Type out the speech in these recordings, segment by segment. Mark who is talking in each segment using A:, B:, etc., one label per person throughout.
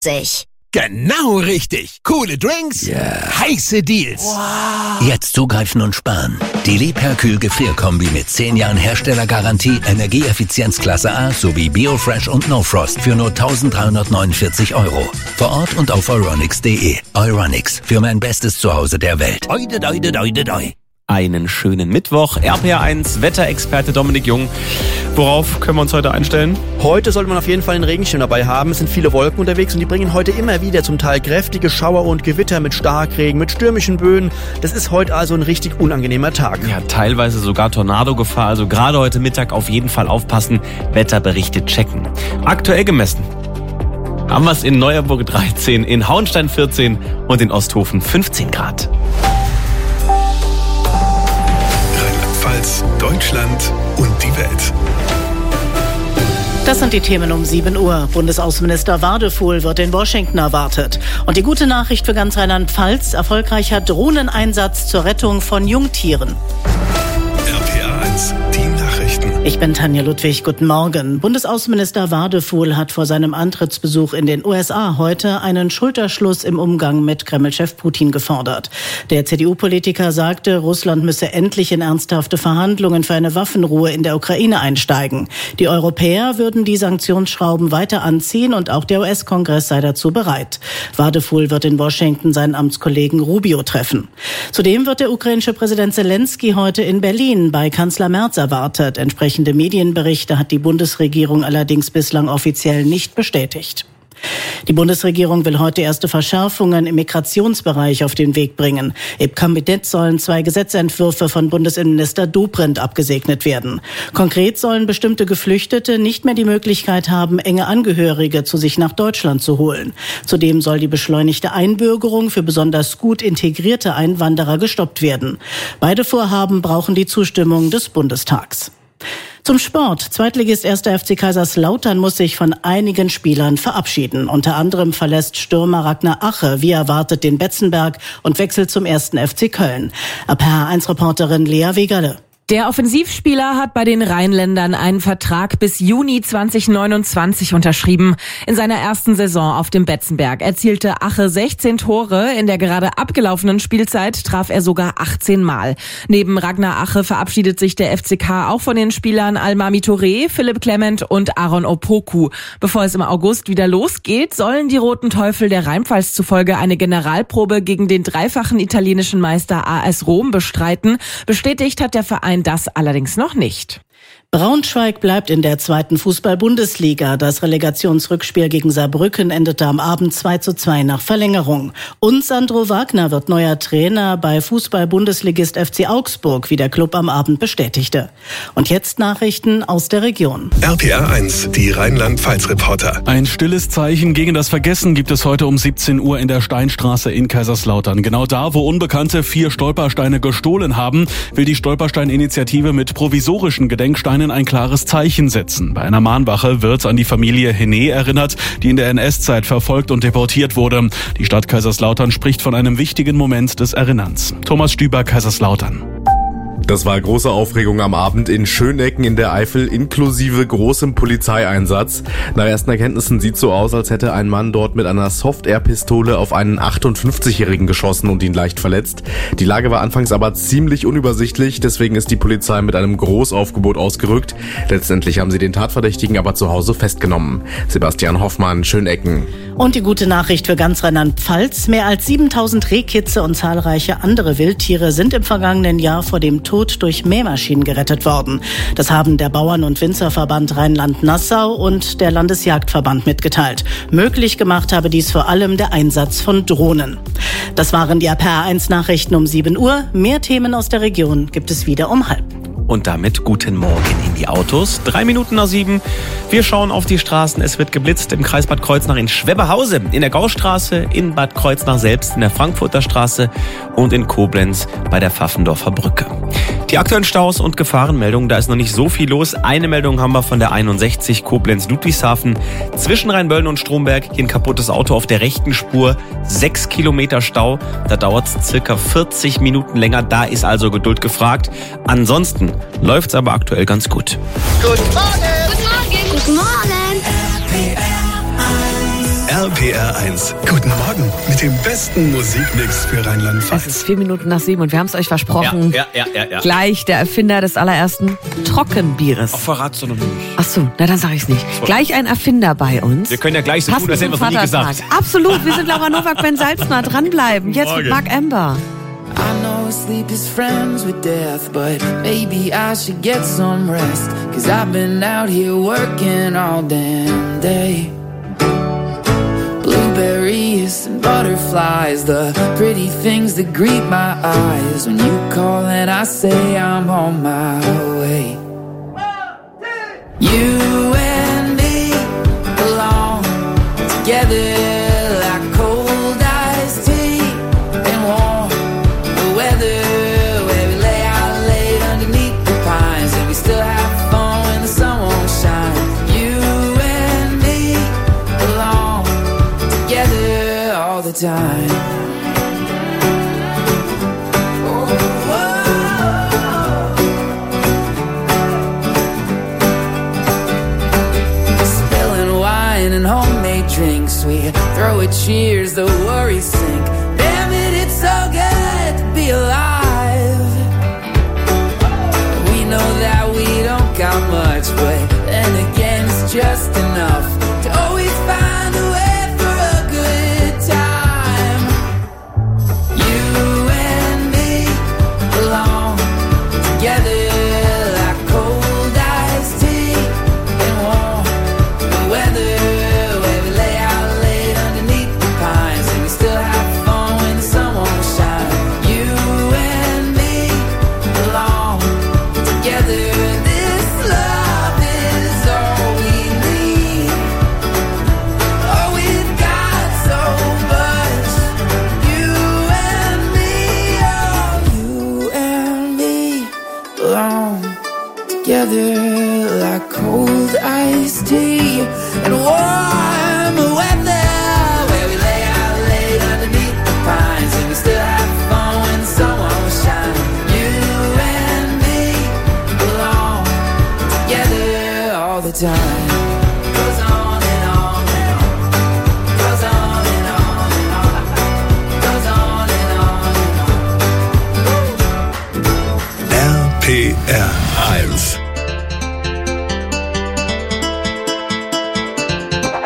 A: Genau richtig. Coole Drinks, heiße Deals.
B: Wow. Jetzt zugreifen und sparen. Die Liebherr-Kühl Gefrierkombi mit 10 Jahren Herstellergarantie, Energieeffizienzklasse A sowie Biofresh und No Frost für nur 1.349 €. Vor Ort und auf euronics.de. Euronics, für mein bestes Zuhause der Welt.
A: Oide, doide, doide, doi.
C: Einen schönen Mittwoch. RPR1 Wetterexperte Dominik Jung. Worauf können wir uns heute einstellen?
D: Heute sollte man auf jeden Fall einen Regenschirm dabei haben. Es sind viele Wolken unterwegs und die bringen heute immer wieder zum Teil kräftige Schauer und Gewitter mit Starkregen, mit stürmischen Böen. Das ist heute also ein richtig unangenehmer Tag.
C: Ja, teilweise sogar Tornadogefahr. Also gerade heute Mittag auf jeden Fall aufpassen. Wetterberichte checken. Aktuell gemessen haben wir es in Neuerburg 13, in Hauenstein 14 und in Osthofen 15 Grad.
E: Rheinland-Pfalz, Deutschland und die Welt.
F: Das sind die Themen um 7 Uhr. Bundesaußenminister Wadefuhl wird in Washington erwartet. Und die gute Nachricht für ganz Rheinland-Pfalz: erfolgreicher Drohneneinsatz zur Rettung von Jungtieren.
E: RPR1, die Nachrichten.
F: Ich bin Tanja Ludwig, guten Morgen. Bundesaußenminister Wadefuhl hat vor seinem Antrittsbesuch in den USA heute einen Schulterschluss im Umgang mit Kreml-Chef Putin gefordert. Der CDU-Politiker sagte, Russland müsse endlich in ernsthafte Verhandlungen für eine Waffenruhe in der Ukraine einsteigen. Die Europäer würden die Sanktionsschrauben weiter anziehen und auch der US-Kongress sei dazu bereit. Wadefuhl wird in Washington seinen Amtskollegen Rubio treffen. Zudem wird der ukrainische Präsident Zelensky heute in Berlin bei Kanzler Merz erwartet. Entsprechende Medienberichte hat die Bundesregierung allerdings bislang offiziell nicht bestätigt. Die Bundesregierung will heute erste Verschärfungen im Migrationsbereich auf den Weg bringen. Im Kabinett sollen 2 Gesetzentwürfe von Bundesinnenminister Dobrindt abgesegnet werden. Konkret sollen bestimmte Geflüchtete nicht mehr die Möglichkeit haben, enge Angehörige zu sich nach Deutschland zu holen. Zudem soll die beschleunigte Einbürgerung für besonders gut integrierte Einwanderer gestoppt werden. Beide Vorhaben brauchen die Zustimmung des Bundestags. Zum Sport. Zweitligist 1. FC Kaiserslautern muss sich von einigen Spielern verabschieden. Unter anderem verlässt Stürmer Ragnar Ache wie erwartet den Betzenberg und wechselt zum 1. FC Köln. RPR1-Reporterin Lea Wegerle.
G: Der Offensivspieler hat bei den Rheinländern einen Vertrag bis Juni 2029 unterschrieben. In seiner ersten Saison auf dem Betzenberg erzielte Ache 16 Tore. In der gerade abgelaufenen Spielzeit traf er sogar 18 Mal. Neben Ragnar Ache verabschiedet sich der FCK auch von den Spielern Almami Touré, Philipp Clement und Aaron Opoku. Bevor es im August wieder losgeht, sollen die Roten Teufel der Rheinpfalz zufolge eine Generalprobe gegen den dreifachen italienischen Meister AS Rom bestreiten. Bestätigt hat der Verein das allerdings noch nicht.
F: Braunschweig bleibt in der 2. Fußball-Bundesliga. Das Relegationsrückspiel gegen Saarbrücken endete am Abend 2:2 nach Verlängerung. Und Sandro Wagner wird neuer Trainer bei Fußball-Bundesligist FC Augsburg, wie der Club am Abend bestätigte. Und jetzt Nachrichten aus der Region.
E: RPR1, die Rheinland-Pfalz-Reporter.
H: Ein stilles Zeichen gegen das Vergessen gibt es heute um 17 Uhr in der Steinstraße in Kaiserslautern. Genau da, wo Unbekannte 4 Stolpersteine gestohlen haben, will die Stolperstein-Initiative mit provisorischen Gedenksteinen ein klares Zeichen setzen. Bei einer Mahnwache wird an die Familie Hene erinnert, die in der NS-Zeit verfolgt und deportiert wurde. Die Stadt Kaiserslautern spricht von einem wichtigen Moment des Erinnerns. Thomas Stüber, Kaiserslautern.
I: Das war große Aufregung am Abend in Schönecken in der Eifel, inklusive großem Polizeieinsatz. Nach ersten Erkenntnissen sieht so aus, als hätte ein Mann dort mit einer Soft-Air-Pistole auf einen 58-Jährigen geschossen und ihn leicht verletzt. Die Lage war anfangs aber ziemlich unübersichtlich, deswegen ist die Polizei mit einem Großaufgebot ausgerückt. Letztendlich haben sie den Tatverdächtigen aber zu Hause festgenommen. Sebastian Hoffmann, Schönecken.
F: Und die gute Nachricht für ganz Rheinland-Pfalz: Mehr als 7000 Rehkitze und zahlreiche andere Wildtiere sind im vergangenen Jahr vor dem Tod durch Mähmaschinen gerettet worden. Das haben der Bauern- und Winzerverband Rheinland-Nassau und der Landesjagdverband mitgeteilt. Möglich gemacht habe dies vor allem der Einsatz von Drohnen. Das waren die RPR1-Nachrichten um 7 Uhr. Mehr Themen aus der Region gibt es wieder um 6:30.
C: Und damit guten Morgen in die Autos. 3 Minuten nach 7. Wir schauen auf die Straßen. Es wird geblitzt im Kreis Bad Kreuznach in Schwebehause, in der Gaustraße, in Bad Kreuznach selbst, in der Frankfurter Straße und in Koblenz bei der Pfaffendorfer Brücke. Die aktuellen Staus und Gefahrenmeldungen, da ist noch nicht so viel los. Eine Meldung haben wir von der 61 Koblenz-Ludwigshafen. Zwischen Rheinböllen und Stromberg hier ein kaputtes Auto auf der rechten Spur. 6 Kilometer Stau. Da dauert es circa 40 Minuten länger. Da ist also Geduld gefragt. Ansonsten läuft's aber aktuell ganz gut.
J: Guten Morgen! Guten Morgen! Guten Morgen!
E: RPR 1. Guten Morgen mit dem besten Musikmix für Rheinland-Pfalz.
J: Es ist 4:07 und wir haben es euch versprochen.
C: Ja.
J: Gleich der Erfinder des allerersten Trockenbieres.
C: Ach, verrat's doch noch nicht.
J: Ach so, na dann sag ich's nicht. Gleich ein Erfinder bei uns.
C: Wir können ja gleich so tun, als hätten wir es noch nie gesagt.
J: Absolut, wir sind Laura Nowak, Ben Salzner. Dranbleiben. Jetzt mit Mark Ember.
K: I know sleep is friends with death, but maybe I should get some rest. 'Cause I've been out here working all damn day. Blueberries and butterflies, the pretty things that greet my eyes. When you call and I say I'm on my way. You and me belong together like cold iced tea and warm weather, where we lay out late underneath the pines and we still have fun when the sun won't shine. You and me belong together all the time. Spilling wine and homemade drinks, we throw a cheers, the worries sink. Damn it, it's so good to be alive. We know that we don't got much, but then again it's just enough to always find a way for a good time. You and me belong together like cold iced tea and warm weather, where we lay out late underneath the pines and we still have fun when the sun won't shine. You and me belong together. This love is all we need. Oh, we've got so much. You and me, oh, you and me belong together like cold iced tea and warm weather, where we lay out late underneath the pines and we still have fun when the sun won't shine. You and me belong together all the time. Goes on and on and on. Goes on and on and on. Goes on and on and on.
E: RPR 1.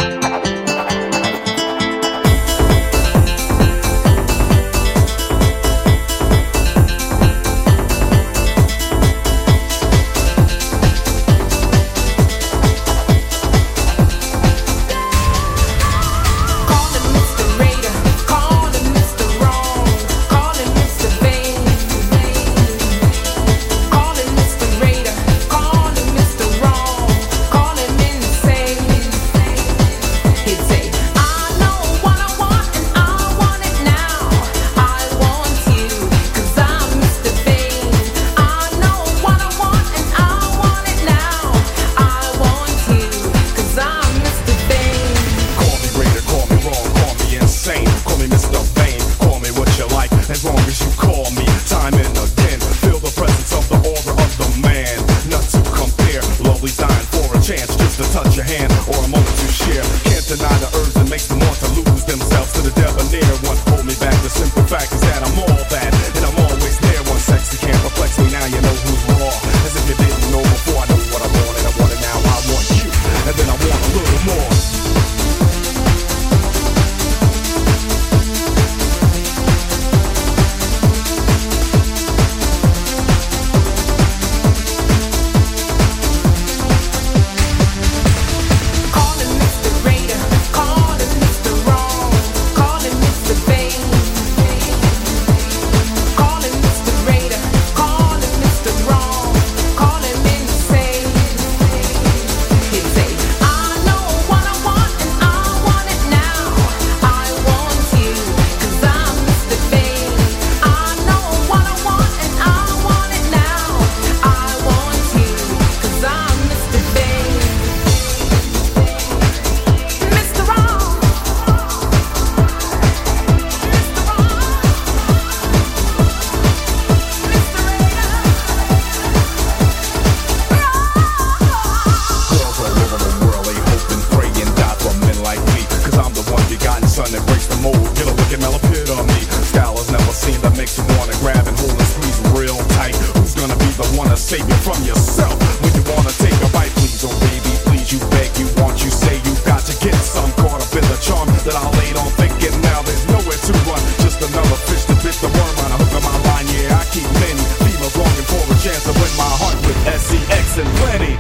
L: that breaks the mold. Get a look at Mel epitome. Style is never seen that makes you wanna grab and hold and squeeze real tight. Who's gonna be the one to save you from yourself when you wanna take a bite? Please, oh baby, please, you beg, you want, you say you got to get some. Caught up in the charm that I laid on thinking now there's nowhere to run. Just another fish to bit the worm on a hook of my line. Yeah, I keep many females longing for a chance to win my heart with SCX and plenty.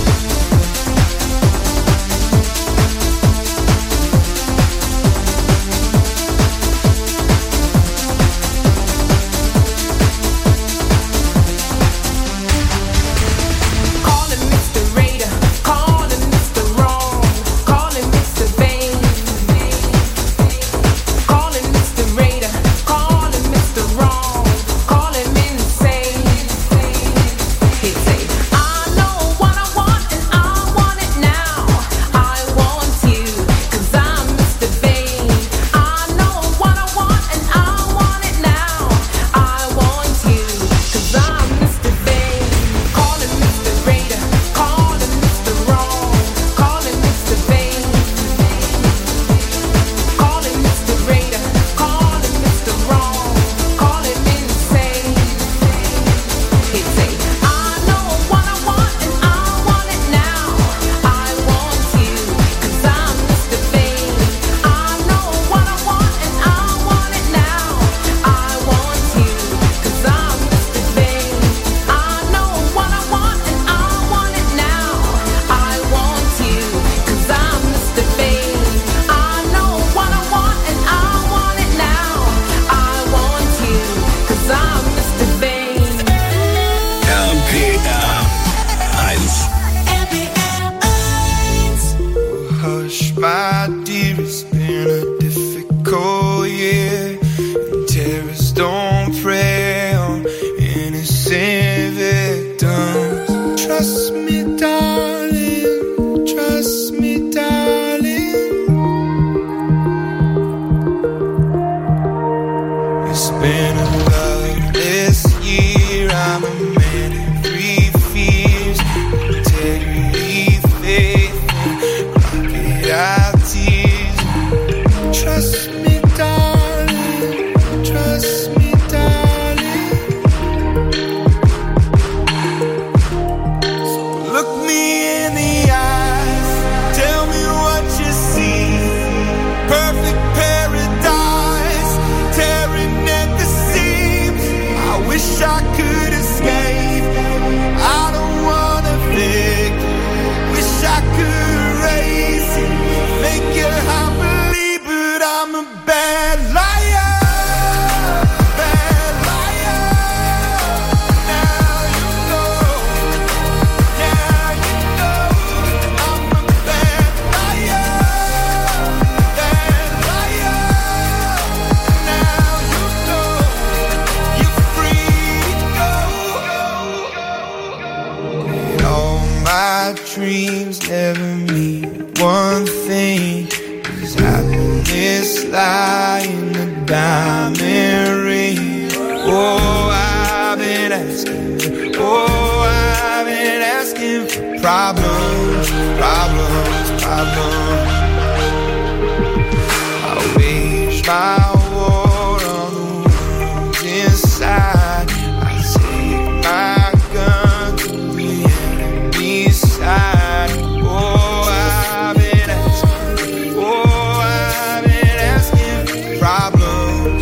K: Dreams never mean one thing. Does happiness lie in the diamond ring? Oh, I've been asking for problems. I wage my war on the wounds inside. I take my gun to the enemy's side. Oh, I've been asking for problems.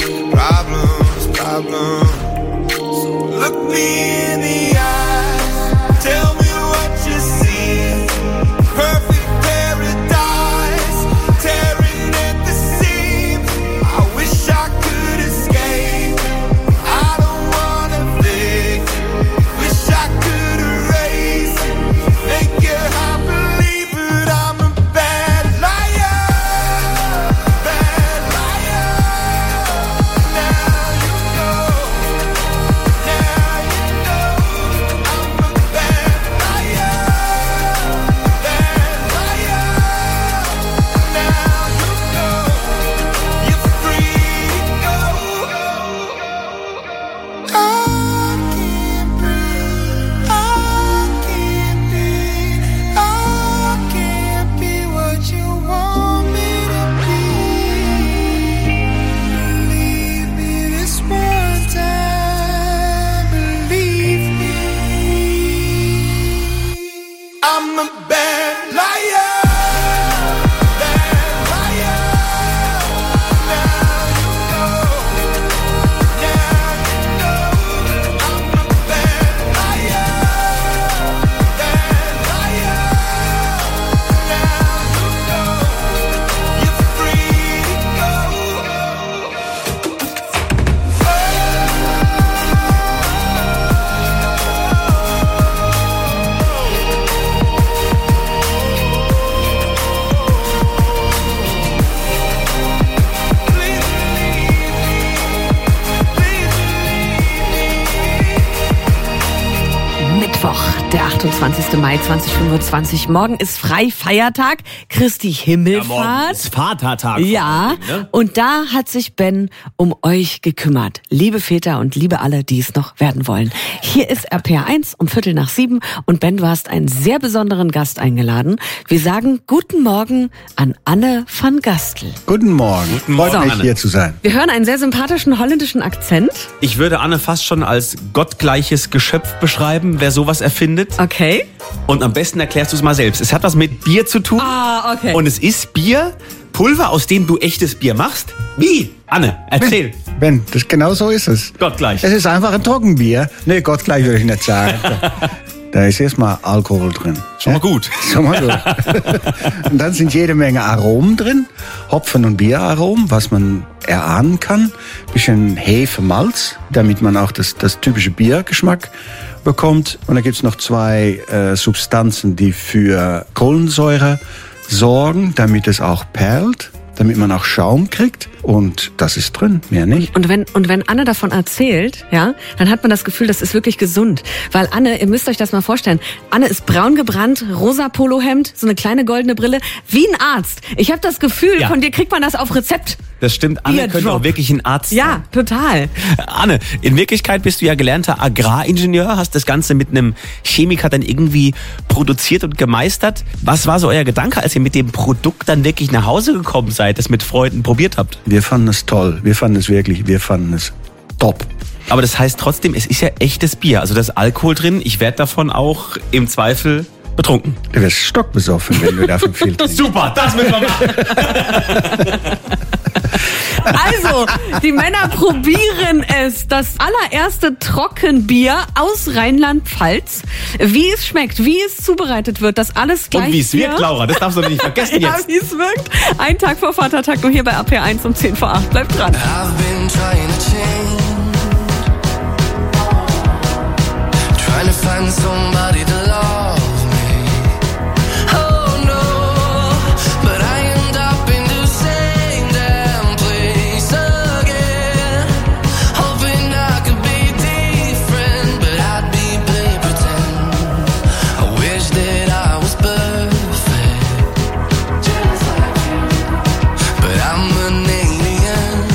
K: So look me in the eyes, tell me what you see. Perfect paradise, tearing at the seams. I wish I could escape. I don't wanna think. Wish I could erase it. Make you happily, but I'm a bad liar. Now you know.
J: 28. Mai 2025. Morgen ist Freifeiertag, Christi Himmelfahrt.
C: Ja, morgen ist Vatertag.
J: Ja,
C: ne?
J: und da hat sich Ben um euch gekümmert. Liebe Väter und liebe alle, die es noch werden wollen. Hier ist RPR1 um 6:15 und Ben, du hast einen sehr besonderen Gast eingeladen. Wir sagen guten Morgen an Anne van Gastel.
M: Guten Morgen. Freut mich,
C: Anne.
M: hier zu sein.
J: Wir hören einen sehr sympathischen holländischen Akzent.
C: Ich würde Anne fast schon als gottgleiches Geschöpf beschreiben, wer sowas erfindet.
J: Okay.
C: Und am besten erklärst du es mal selbst. Es hat was mit Bier zu tun.
J: Ah, okay.
C: Und es ist Bier, Pulver, aus dem du echtes Bier machst. Wie? Anne, erzähl.
M: Ben, genau so ist es.
C: Gottgleich.
M: Es ist einfach ein Trockenbier. Nee, gottgleich würde ich nicht sagen. Da ist erstmal Alkohol drin.
C: Schon mal gut.
M: Schon mal gut. Und dann sind jede Menge Aromen drin. Hopfen- und Bieraromen, was man erahnen kann. Bisschen Hefe, Malz, damit man auch das typische Biergeschmack bekommt. Und dann gibt's noch 2 Substanzen, die für Kohlensäure sorgen, damit es auch perlt, damit man auch Schaum kriegt. Und das ist drin, mehr nicht.
J: Und wenn Anne davon erzählt, ja, dann hat man das Gefühl, das ist wirklich gesund. Weil Anne, ihr müsst euch das mal vorstellen, Anne ist braun gebrannt, rosa Polohemd, so eine kleine goldene Brille, wie ein Arzt. Ich habe das Gefühl,
C: Ja.
J: von dir kriegt man das auf Rezept.
C: Das stimmt, Anne könnte
J: Bierdrop.
C: auch wirklich ein Arzt sein.
J: Ja, total.
C: Anne, in Wirklichkeit bist du ja gelernter Agraringenieur, hast das Ganze mit einem Chemiker dann irgendwie produziert und gemeistert. Was war so euer Gedanke, als ihr mit dem Produkt dann wirklich nach Hause gekommen seid, das mit Freunden probiert habt?
M: Wir fanden es toll. Wir fanden es top.
C: Aber das heißt trotzdem, es ist ja echtes Bier. Also da ist Alkohol drin. Ich werde davon auch im Zweifel betrunken.
M: Du wirst stockbesoffen, wenn du davon viel trinkst.
C: Super, das müssen wir machen.
J: Also, die Männer probieren es. Das allererste Trockenbier aus Rheinland-Pfalz. Wie es schmeckt, wie es zubereitet wird, das alles gleich
C: Und wie es
J: hier.
C: wirkt, Laura, das darfst du nicht vergessen
J: Ja,
C: jetzt.
J: wie es wirkt. Ein Tag vor Vatertag, nur hier bei RPR1 um 7:10. Bleibt dran.
K: I've been trying to change, trying to find somebody to love me. Oh no, but I end up in the same damn place again. Hoping I could be different, but I'd be playing pretend. I wish that I was perfect, just like you, but I'm an alien.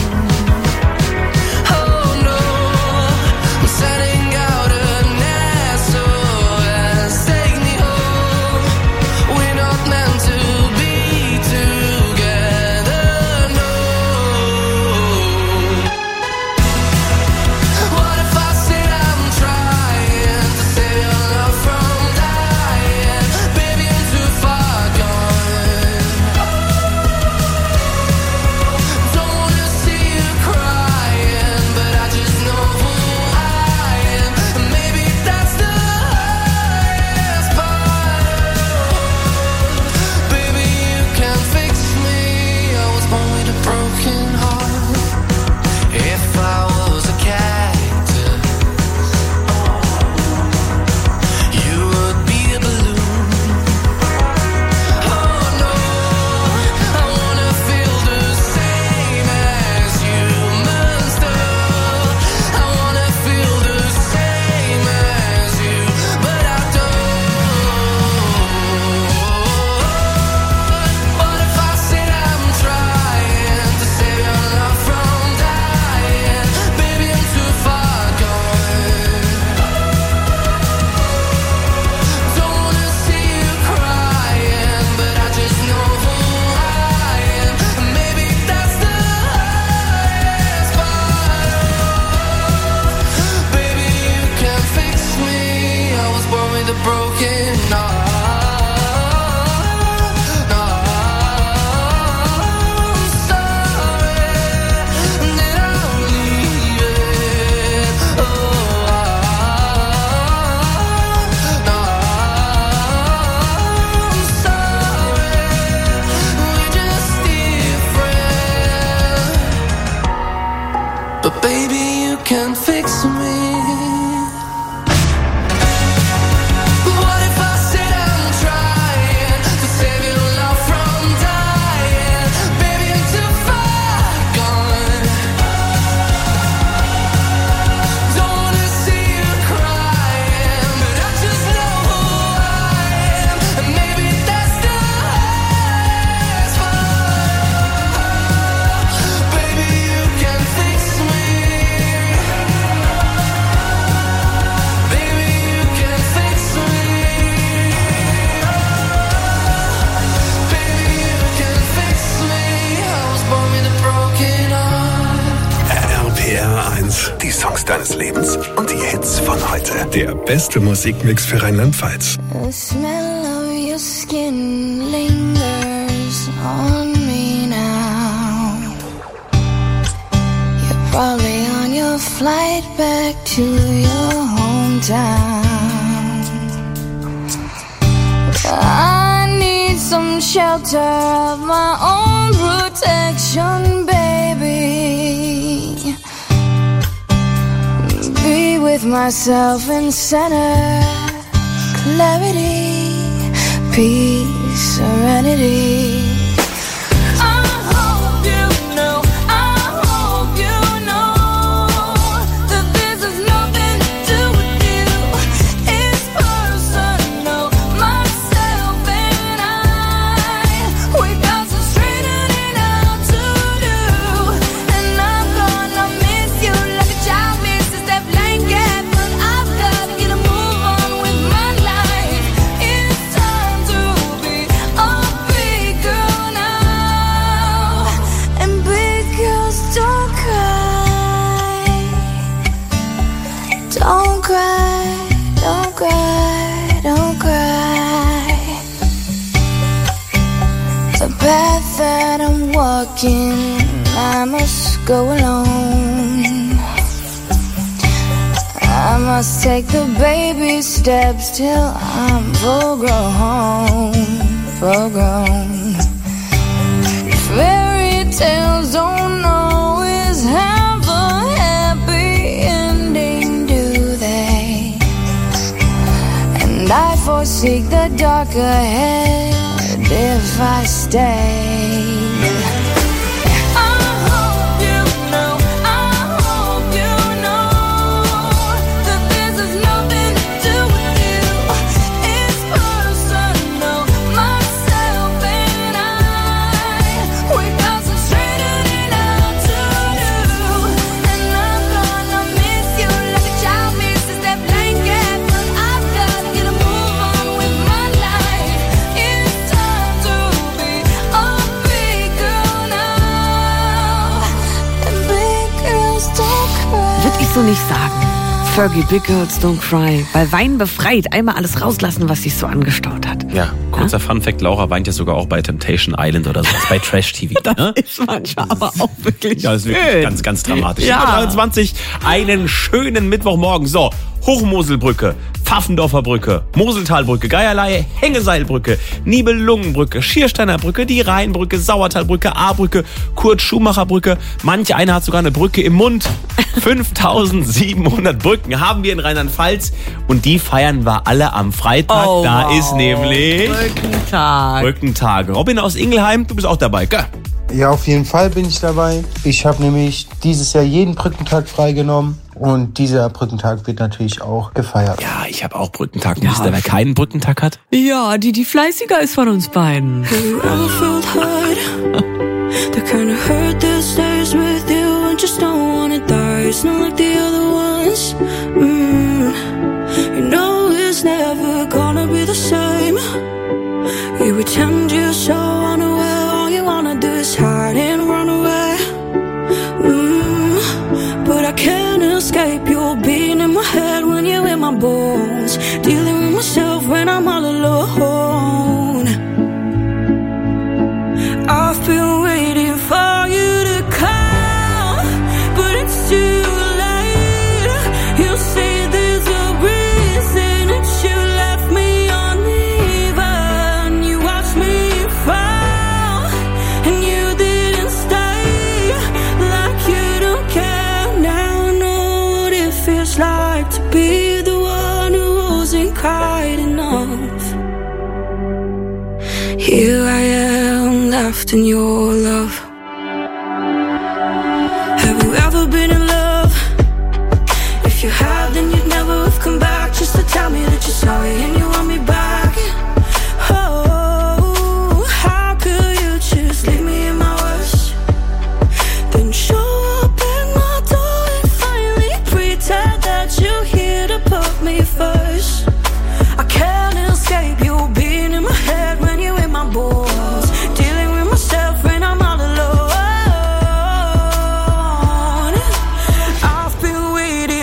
K: Oh no, I'm setting out an SOS. Take me home. We're not meant to be together, no. What if I said I'm trying to save your love from dying? Baby, I'm too far gone. Don't wanna see you crying, but I just know who I am. And maybe that's the highest part. Baby, you can fix me. I was born with a broken heart. If I was a cactus, you would be a balloon. Oh no, I wanna feel the same as you, monster. I wanna feel the same as you, but I don't. What if I said I'm trying to save your love from dying? Baby, I'm too far gone. Don't wanna see you crying, but I just know who I am. And maybe that's the highest part. Baby, you can fix me. I was born with a broken heart. No, I'm sorry that I'm leaving. Oh, no, I'm sorry. We're just different. But baby, you can fix me. What if I said I'm trying to save your love from dying? Baby, I'm too far gone. Don't wanna see you crying, but I just know who
A: Songs deines Lebens und die Hits von heute.
E: Der beste Musikmix für Rheinland-Pfalz.
K: The smell of your skin lingers on me now. You're probably on your flight back to your hometown. I need some shelter of my own protection, baby. Be with myself in center, clarity, peace, serenity. Don't cry, don't cry, don't cry. The path that I'm walking, I must go alone. I must take the baby steps till I'm full grown. Fairy tales don't always have a happy ending, do they? And I foresee the dark ahead if I stay.
J: So nicht sagen. Fergie, Big Girls Don't Cry. Weil Wein befreit. Einmal alles rauslassen, was sich so angestaut hat.
C: Ja, kurzer Funfact, Laura weint ja sogar auch bei Temptation Island oder sowas, bei Trash-TV.
J: Das ist manchmal aber auch wirklich
C: ja, das ist wirklich ganz, ganz dramatisch. Ja. 23, einen schönen Mittwochmorgen. So, Hochmoselbrücke, Pfaffendorfer Brücke, Moseltalbrücke, Geierlei, Hängeseilbrücke, Nibelungenbrücke, Schiersteiner Brücke, die Rheinbrücke, Sauertalbrücke, A-Brücke, Kurt-Schumacher-Brücke. Manche eine hat sogar eine Brücke im Mund. 5700 Brücken haben wir in Rheinland-Pfalz und die feiern wir alle am Freitag.
J: Oh,
C: da
J: wow.
C: ist nämlich Brückentag. Robin aus Ingelheim, du bist auch dabei, gell?
N: Ja, auf jeden Fall bin ich dabei. Ich habe nämlich dieses Jahr jeden Brückentag freigenommen und dieser Brückentag wird natürlich auch gefeiert.
C: Ja, ich habe auch Brückentag. Ja. Wisst ihr, wer keinen Brückentag hat?
J: Ja, die fleißiger ist von uns beiden.
K: The kind of hurt that stays with you and just don't wanna die. It's not like the other ones. You know it's never gonna be the same. You pretend you're so unaware. All you wanna do is hide and run away. But I can't escape your being in my head when you're in my bones. Dealing with myself when I'm all alone. I've been waiting for you to come, but it's too late. You say there's a reason that you left me uneven. You watched me fall, and you didn't stay. Like you don't care now. I know what it feels like to be the one who wasn't kind enough. Here I am, left in your love. Have you ever been in love? If you have, then you'd never have come back just to tell me that you're sorry and you want me back. Oh, how could you just leave me in my worst? Then show up at my door and finally pretend that you're here to put me first. I can't escape you being in my head when you're in my bones. Dealing with myself when I'm all alone. I've been waiting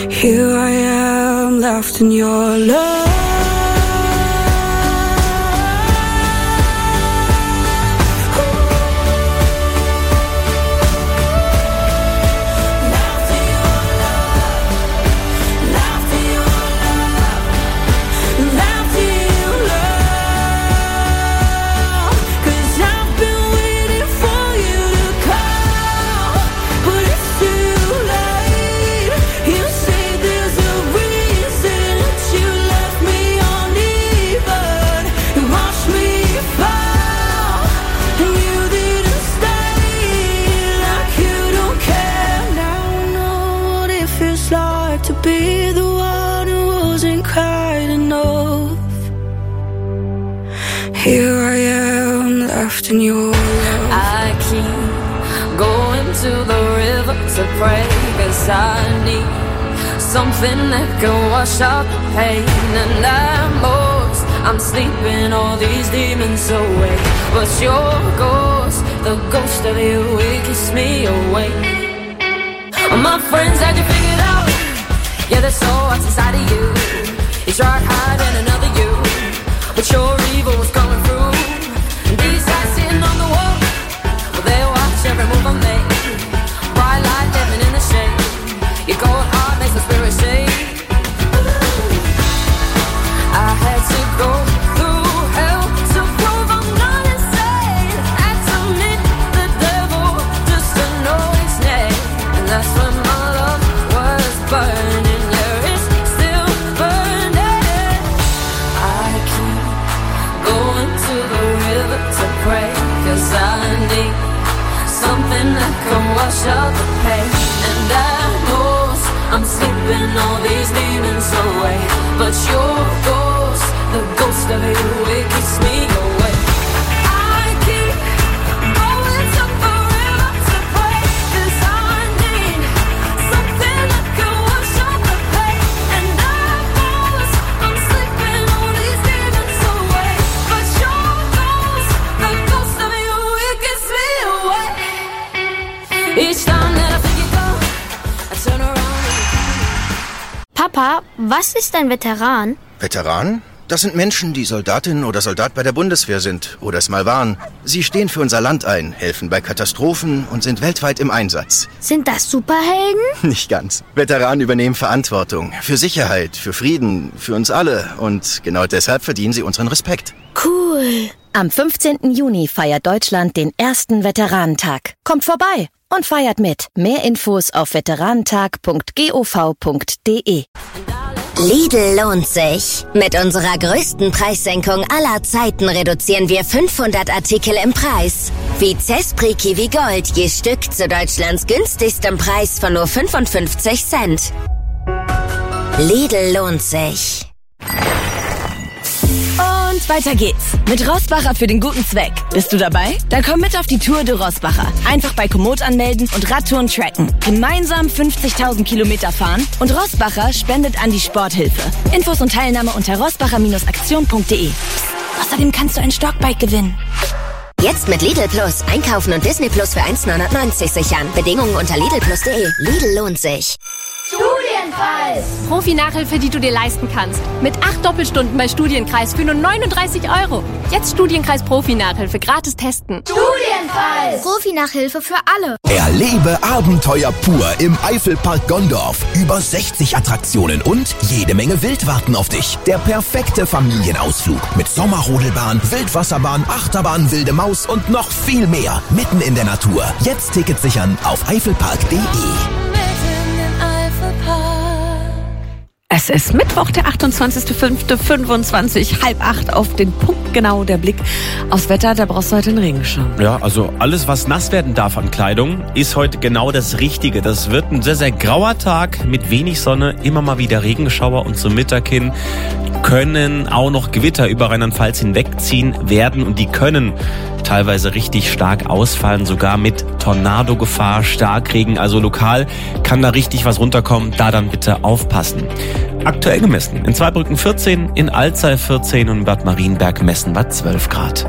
K: Here I am, left in your love. To be the one who wasn't kind enough. Here I am, left in your love.
O: I keep going to the river to pray, 'cause I need something that can wash out the pain. And I'm sleeping all these demons away, but your ghost, the ghost of you, it keeps me awake. My friends had you figured out. Yeah, there's so what's inside of you. You tried hiding another you, but your evil was coming through. And these guys sitting on the wall, well, they watch every move I make. Bright light living in the shade. Your cold heart makes the spirit shake. I had to go through hell to prove I'm not insane. Had to meet the devil just to know his name. And that's when my love was burning. Something that can wash out the pain. And I know I'm sleeping all these demons away, but your ghost, the ghost of you, it keeps me away. I keep going to the river to pray, 'cause I need something that can wash out the pain. And I know I'm sleeping all these demons away, but your ghost, the ghost of you, it keeps me away. Each time that I think you go, I turn around.
P: Papa, was ist ein Veteran?
Q: Veteran? Das sind Menschen, die Soldatin oder Soldat bei der Bundeswehr sind oder es mal waren. Sie stehen für unser Land ein, helfen bei Katastrophen und sind weltweit im Einsatz.
P: Sind das Superhelden?
Q: Nicht ganz. Veteranen übernehmen Verantwortung für Sicherheit, für Frieden, für uns alle. Und genau deshalb verdienen sie unseren Respekt.
P: Cool.
R: Am 15. Juni feiert Deutschland den ersten Veteranentag. Kommt vorbei und feiert mit. Mehr Infos auf veteranentag.gov.de.
S: Lidl lohnt sich. Mit unserer größten Preissenkung aller Zeiten reduzieren wir 500 Artikel im Preis. Wie Zespri Kiwi Gold, je Stück zu Deutschlands günstigstem Preis von nur 55 Cent. Lidl lohnt sich.
T: Und weiter geht's. Mit Rossbacher für den guten Zweck. Bist du dabei? Dann komm mit auf die Tour de Rossbacher. Einfach bei Komoot anmelden und Radtouren tracken. Gemeinsam 50.000 Kilometer fahren und Rossbacher spendet an die Sporthilfe. Infos und Teilnahme unter rossbacher-aktion.de. Außerdem kannst du ein Stockbike gewinnen.
S: Jetzt mit Lidl Plus. Einkaufen und Disney Plus für 1,990 sichern. Bedingungen unter lidlplus.de. Lidl lohnt sich.
U: Studienkreis. Profi-Nachhilfe, die du dir leisten kannst. Mit 8 Doppelstunden bei Studienkreis für nur 39 €. Jetzt Studienkreis Profi-Nachhilfe gratis testen.
P: Studienkreis. Profi-Nachhilfe für alle.
A: Erlebe Abenteuer pur im Eifelpark Gondorf. Über 60 Attraktionen und jede Menge Wild warten auf dich. Der perfekte Familienausflug mit Sommerrodelbahn, Wildwasserbahn, Achterbahn, wilde Maus und noch viel mehr. Mitten in der Natur. Jetzt Tickets sichern auf eifelpark.de.
J: Es ist Mittwoch, der 28.05.25, 7:30 auf den Punkt genau der Blick aufs Wetter. Da brauchst du heute einen Regenschirm.
C: Ja, also alles, was nass werden darf an Kleidung, ist heute genau das Richtige. Das wird ein sehr, sehr grauer Tag mit wenig Sonne, immer mal wieder Regenschauer und zum Mittag hin können auch noch Gewitter über Rheinland-Pfalz hinwegziehen werden und die können teilweise richtig stark ausfallen, sogar mit Tornadogefahr, Starkregen. Also lokal kann da richtig was runterkommen, da dann bitte aufpassen. Aktuell gemessen in Zweibrücken 14, in Alzey 14 und in Bad Marienberg messen wir 12 Grad.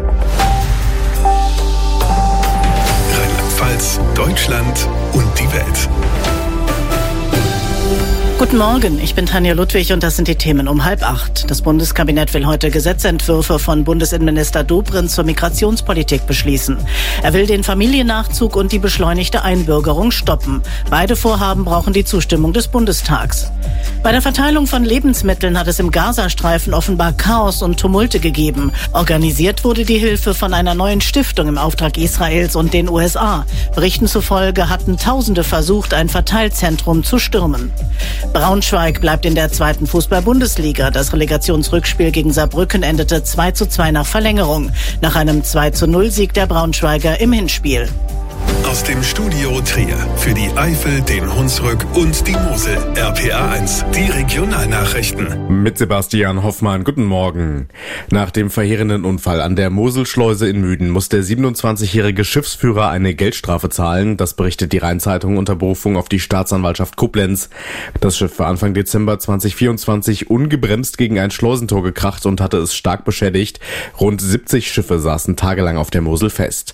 E: Rheinland-Pfalz, Deutschland und die Welt.
F: Guten Morgen, ich bin Tanja Ludwig und das sind die Themen um 7:30. Das Bundeskabinett will heute Gesetzentwürfe von Bundesinnenminister Dobrindt zur Migrationspolitik beschließen. Er will den Familiennachzug und die beschleunigte Einbürgerung stoppen. Beide Vorhaben brauchen die Zustimmung des Bundestags. Bei der Verteilung von Lebensmitteln hat es im Gazastreifen offenbar Chaos und Tumulte gegeben. Organisiert wurde die Hilfe von einer neuen Stiftung im Auftrag Israels und den USA. Berichten zufolge hatten Tausende versucht, ein Verteilzentrum zu stürmen. Braunschweig bleibt in der 2. Fußball-Bundesliga. Das Relegationsrückspiel gegen Saarbrücken endete 2:2 nach Verlängerung. Nach einem 2:0-Sieg der Braunschweiger im Hinspiel.
E: Aus dem Studio Trier für die Eifel, den Hunsrück und die Mosel. RPA 1, die Regionalnachrichten.
I: Mit Sebastian Hoffmann, guten Morgen. Nach dem verheerenden Unfall an der Moselschleuse in Müden muss der 27-jährige Schiffsführer eine Geldstrafe zahlen. Das berichtet die Rheinzeitung unter Berufung auf die Staatsanwaltschaft Koblenz. Das Schiff war Anfang Dezember 2024 ungebremst gegen ein Schleusentor gekracht und hatte es stark beschädigt. Rund 70 Schiffe saßen tagelang auf der Mosel fest.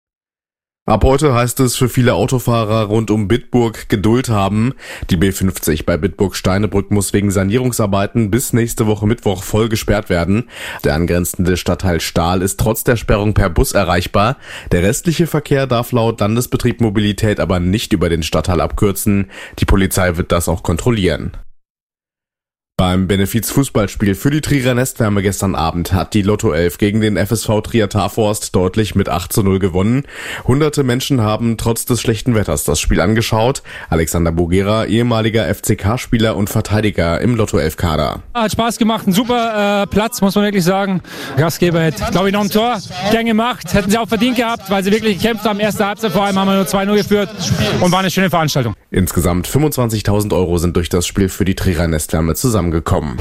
I: Ab heute heißt es für viele Autofahrer rund um Bitburg Geduld haben. Die B50 bei Bitburg-Steinebrück muss wegen Sanierungsarbeiten bis nächste Woche Mittwoch voll gesperrt werden. Der angrenzende Stadtteil Stahl ist trotz der Sperrung per Bus erreichbar. Der restliche Verkehr darf laut Landesbetrieb Mobilität aber nicht über den Stadtteil abkürzen. Die Polizei wird das auch kontrollieren. Beim Benefiz-Fußballspiel für die Trierer Nestwärme gestern Abend hat die Lotto 11 gegen den FSV Trier Tarforst deutlich mit 8:0 gewonnen. Hunderte Menschen haben trotz des schlechten Wetters das Spiel angeschaut. Alexander Bogera, ehemaliger FCK-Spieler und Verteidiger im Lotto 11-Kader.
B: Hat Spaß gemacht, ein super Platz, muss man wirklich sagen. Gastgeber hätte, glaube ich, noch ein Tor gern gemacht. Hätten sie auch verdient gehabt, weil sie wirklich gekämpft haben. Erste Halbzeit vor allem haben wir nur 2:0 geführt und war eine schöne Veranstaltung.
I: Insgesamt 25.000 € sind durch das Spiel für die Trierer Nestwärme zusammengekommen.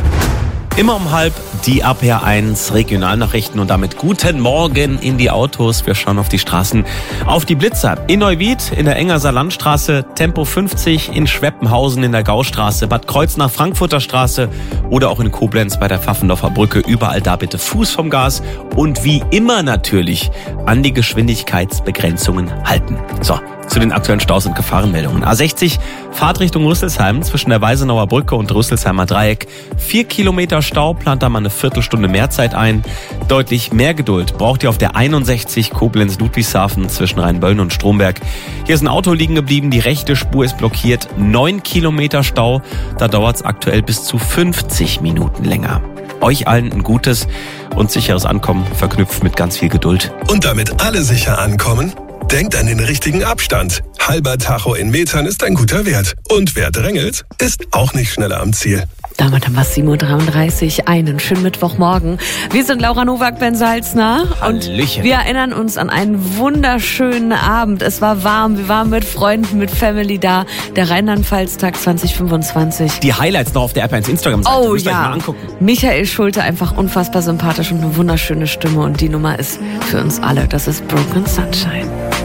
C: Immer um 7:30 die RPA1 Regionalnachrichten und damit guten Morgen in die Autos. Wir schauen auf die Straßen, auf die Blitzer. In Neuwied in der Engerser Landstraße, Tempo 50 in Schweppenhausen in der Gaustraße, Bad Kreuznach Frankfurter Straße oder auch in Koblenz bei der Pfaffendorfer Brücke. Überall da bitte Fuß vom Gas und wie immer natürlich an die Geschwindigkeitsbegrenzungen halten. So. Zu den aktuellen Staus und Gefahrenmeldungen. A60, Fahrtrichtung Rüsselsheim zwischen der Weisenauer Brücke und Rüsselsheimer Dreieck. 4 Kilometer Stau, plant da mal eine Viertelstunde mehr Zeit ein. Deutlich mehr Geduld braucht ihr auf der 61 Koblenz-Ludwigshafen zwischen Rheinböllen und Stromberg. Hier ist ein Auto liegen geblieben, die rechte Spur ist blockiert. 9 Kilometer Stau, da dauert es aktuell bis zu 50 Minuten länger. Euch allen ein gutes und sicheres Ankommen, verknüpft mit ganz viel Geduld.
E: Und damit alle sicher ankommen, denkt an den richtigen Abstand. Halber Tacho in Metern ist ein guter Wert. Und wer drängelt, ist auch nicht schneller am Ziel.
J: Damit haben wir 7:33 Uhr. Einen schönen Mittwochmorgen. Wir sind Laura Nowak, Ben Salzner. Und
C: Hallöchen.
J: wir erinnern uns an einen wunderschönen Abend. Es war warm, wir waren mit Freunden, mit Family da. Der Rheinland-Pfalz-Tag 2025.
C: Die Highlights noch auf der RPA1 Instagram-Seite.
J: Oh
C: Müsst ihr euch
J: ja,
C: mal angucken.
J: Michael Schulte, einfach unfassbar sympathisch und eine wunderschöne Stimme. Und die Nummer ist für uns alle. Das ist Broken Sunshine.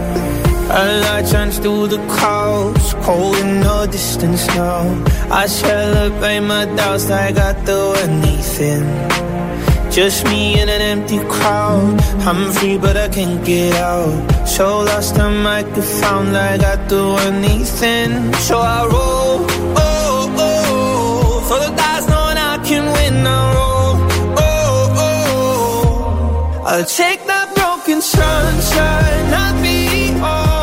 V: A light shines through the clouds, cold in the distance now. I celebrate my doubts like I do anything. Just me in an empty crowd. I'm free but I can't get out. So lost I might get found like I do anything. So I roll, oh, oh, for the dice knowing I can win. I roll, oh, oh, I'll take that broken sunshine, I'll be all.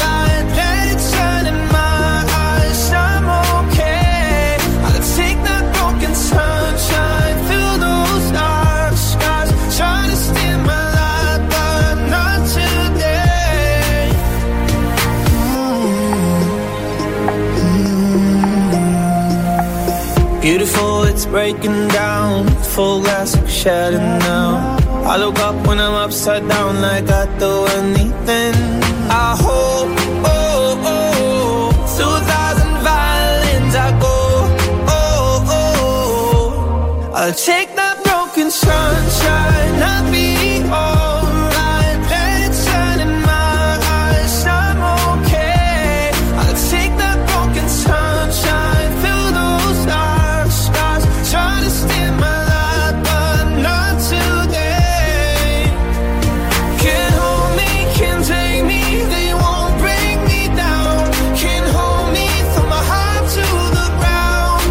V: Beautiful, it's breaking down. Full glass of shadow now. I look up when I'm upside down like I do anything. I hope, oh, oh, through 1,000 violins I go, oh, oh. I'll take that broken sunshine, I'll be alright. Let it shine in my eyes, I'm okay. I'll take that broken sunshine, fill those eyes. Try to steal my life, but not today. Can't hold me, can't take me, they won't break me down. Can't hold me from my heart to the ground.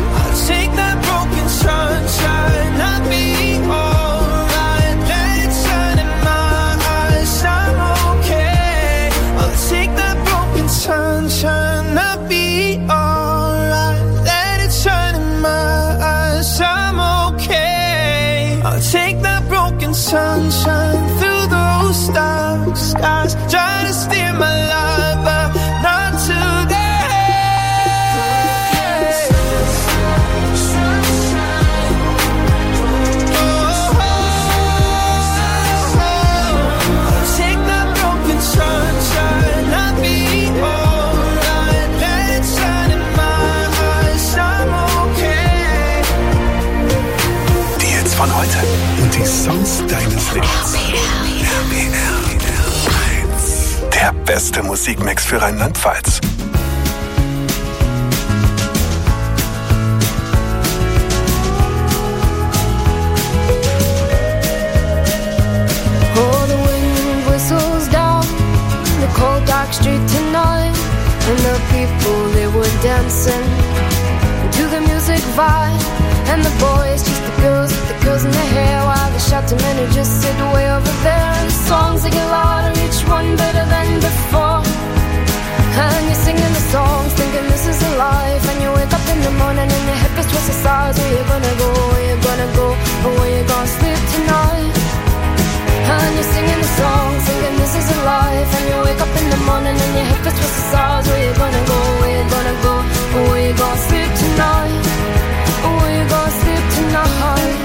V: sunshine through those dark skies. Try to steer my life, but not today. Take the broken sunshine, I'll be alright. Let it shine in my eyes, I'm okay.
E: Die Hits von heute und die Songs deines Lebens. RPR 1. Der beste Musikmix für Rheinland-Pfalz.
O: Oh, the wind whistles down the cold dark street tonight, and the people, they were dancing to the music vibe, and the boys chase the girls with the girls in their hair, while the shouting men who just sit way over there. And the songs, they get louder, each one better than before, and you're singing the songs thinking this is a life, and you wake up in the morning and your head is twisted sides. Where you gonna go, where you gonna go, or where you gonna sleep tonight? And you're singing the song, singing this is a life, and you wake up in the morning and your head is twisted sides. Where you gonna go, where you gonna go, or where you gonna sleep tonight, or where you gonna sleep tonight?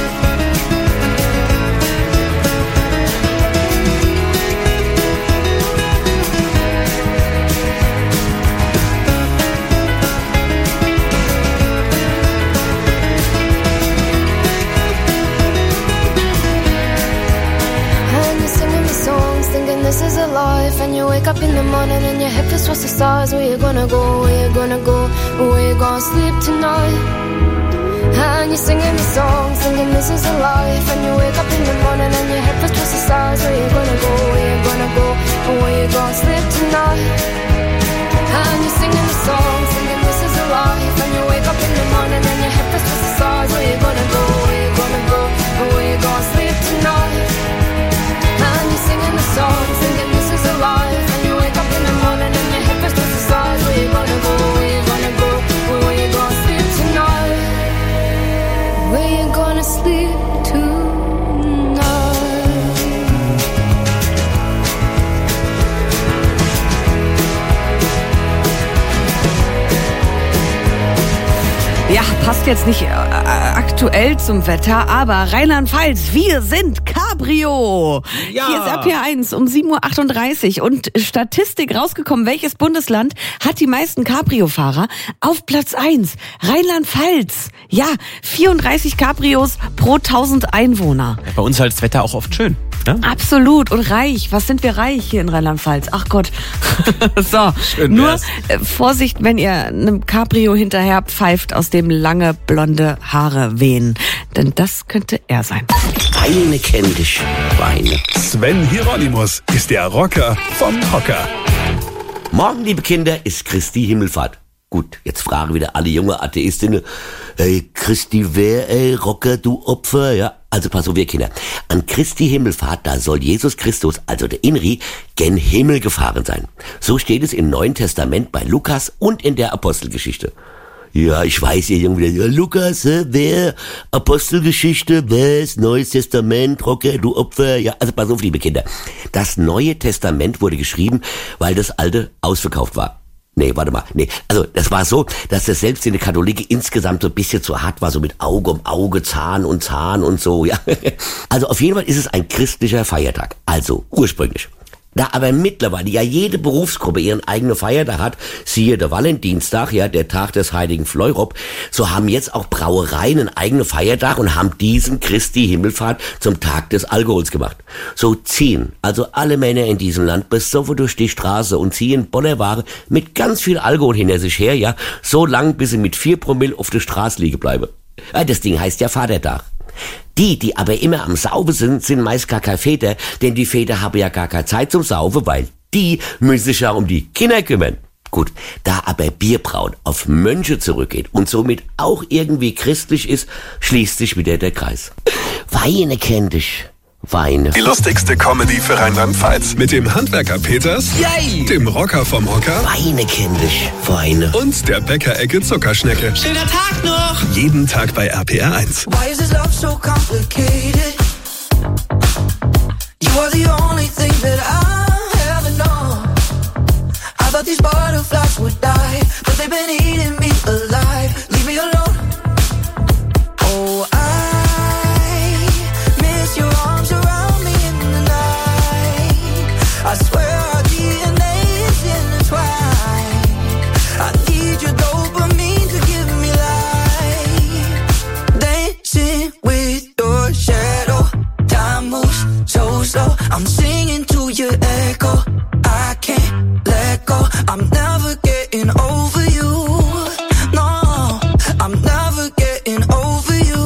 O: Thinking this is a life, and you wake up in the morning and your head feels twisted sides. Where you gonna go, where you gonna go, where you gonna sleep tonight? And you're singing the song, thinking this is a life, and you wake up in the morning and your head feels twisted sides. Where you gonna go, where you gonna go, where you gonna sleep tonight? And you're singing the song, thinking this is a life, and you wake up in the morning and your head feels twisted sides. Where you gonna go, where you gonna go, where you gonna sleep tonight? And you're singing the song, thinking this is a life, and you wake up in the morning and your head feels twisted sides. Where you gonna go, where you gonna go, where you gonna sleep tonight? Where you gonna sleep tonight?
J: Ja, passt jetzt nicht aktuell zum Wetter, aber Rheinland-Pfalz, wir sind Cabrio.
C: Ja.
J: Hier ist RPR1 um 7.38 Uhr und Statistik rausgekommen, welches Bundesland hat die meisten Cabrio-Fahrer? Auf Platz 1, Rheinland-Pfalz. Ja, 34 Cabrios pro 1000 Einwohner.
C: Bei uns halt das Wetter auch oft schön. Ja?
J: Absolut, und reich. Was sind wir reich hier in Rheinland-Pfalz? Ach Gott. So,
C: Schön
J: nur
C: wär's.
J: Vorsicht, wenn ihr einem Cabrio hinterher pfeift, aus dem lange blonde Haare wehen. Denn das könnte er sein.
D: Weine kenn dich, Weine.
E: Sven Hieronymus ist der Rocker vom Hocker.
D: Morgen, liebe Kinder, ist Christi Himmelfahrt. Gut, jetzt fragen wieder alle junge Atheistinnen, ey, Christi wer, ey, Rocker, du Opfer, ja. Also pass auf, wir Kinder. An Christi Himmelfahrt, da soll Jesus Christus, also der Inri, gen Himmel gefahren sein. So steht es im Neuen Testament bei Lukas und in der Apostelgeschichte. Ja, ich weiß, ihr Jungen wieder, ja, Lukas, wer? Apostelgeschichte, was? Neues Testament, Rocker, du Opfer. Ja, also pass auf, liebe Kinder. Das Neue Testament wurde geschrieben, weil das Alte ausverkauft war. Nee, warte mal. Nee, also das war so, dass das selbst in der Katholik insgesamt so ein bisschen zu hart war, so mit Auge um Auge, Zahn und so, ja. Also auf jeden Fall ist es ein christlicher Feiertag. Also ursprünglich. Da aber mittlerweile ja jede Berufsgruppe ihren eigenen Feiertag hat, siehe der Valentinstag, ja, der Tag des heiligen Fleurop, so haben jetzt auch Brauereien einen eigenen Feiertag und haben diesen Christi Himmelfahrt zum Tag des Alkohols gemacht. So ziehen also alle Männer in diesem Land besoffen durch die Straße und ziehen Bollerware mit ganz viel Alkohol hinter sich her, ja, so lang, bis sie mit 4 Promille auf der Straße liegen bleiben. Ja, das Ding heißt ja Vatertag. Die aber immer am Saufen sind meist gar keine Väter, denn die Väter haben ja gar keine Zeit zum Saufen, weil die müssen sich ja um die Kinder kümmern. Gut, da aber Bierbrauen auf Mönche zurückgeht und somit auch irgendwie christlich ist, schließt sich wieder der Kreis. Weine kennt dich. Weine.
E: Die lustigste Comedy für Rheinland-Pfalz. Mit dem Handwerker Peters,
D: Yay!
E: Dem Rocker vom Hocker,
D: Weine kennt dich. Weine.
E: Und der Bäckerecke Zuckerschnecke.
V: Schöner Tag noch!
E: Jeden Tag bei RPR 1.
V: Why is this love so complicated?
K: were the only thing that I ever known. I thought these butterflies would die, but they've been eating me alive. Leave me alone. Oh, I miss your arms around me in the night. I swear our DNA is intertwined. I need your dopamine to give me life. Dancing with your shadow. Time moves so slow. I'm singing to your echo. I can't let go. I'm never getting over you. No, I'm never getting over you.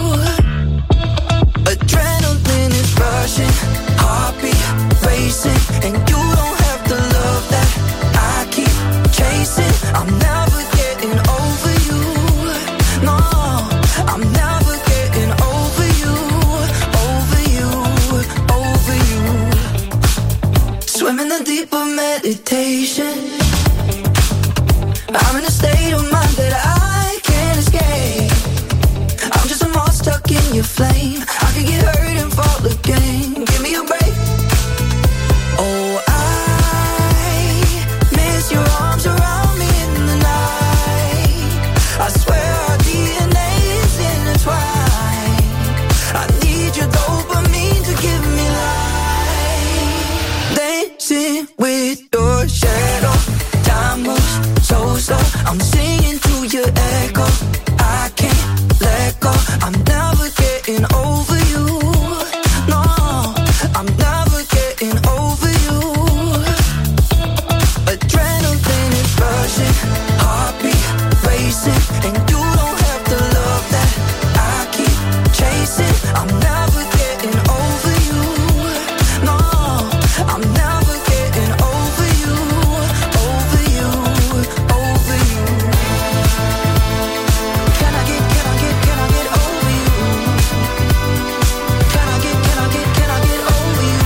K: Adrenaline is rushing, heartbeat racing, and you don't have the love that I keep chasing. I'm never getting over you. No, I'm never getting over you, over you, over you. Swim in the deep of meditation. I'm in a state of mind that I can't escape. I'm just a moth stuck in your flame. I could get hurt and fall again. Give me a break. Oh, I miss your arms around me in the night. I swear our DNA is intertwined. I need your dopamine to give me life. Dancing with your shadow. Time moves so slow. I'm singing to your echo. I can't let go. I'm never getting over you. No, I'm never getting over you. Adrenaline is rushing, heartbeat racing, and you don't have the love that I keep chasing. I'm never getting over you. No, I'm never getting over you, over you, over you. Can I get over you? Can I get over you? Can I get over you?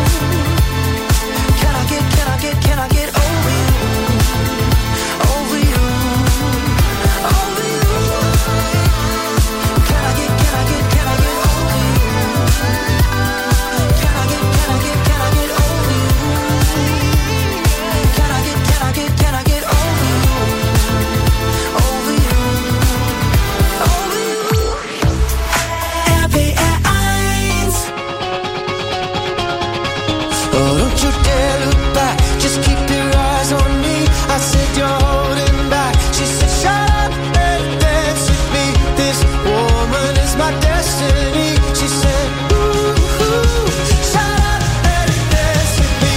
K: Over you, over you. Can I get over you? Can I get over you? Can I get over you? Can I get over you? Over you, over you. RPR 1. Oh, don't you dare look back. Just keep your eyes on me. I said you're holding back. She said shut up and dance with me. This woman is my destiny. She said ooh, ooh, shut up and dance with me.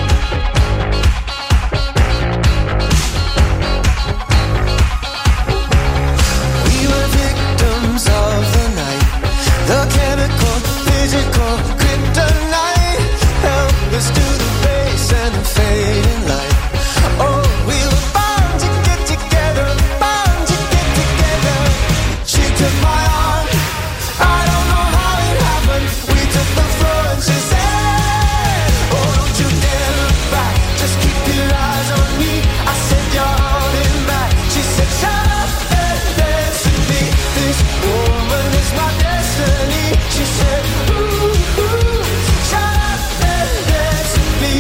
K: We were victims of the night. The chemical, physical, kryptonite. Helpless to the base and the fading light. Oh, we were bound to get together, bound to get together. She took my arm, I don't know how it happened. We took the floor and she said, oh, don't you dare look back. Just keep your eyes on me. I said you're holding back. She said shut up and dance with me. This woman is my destiny. She said ooh, ooh, shut up and dance with me.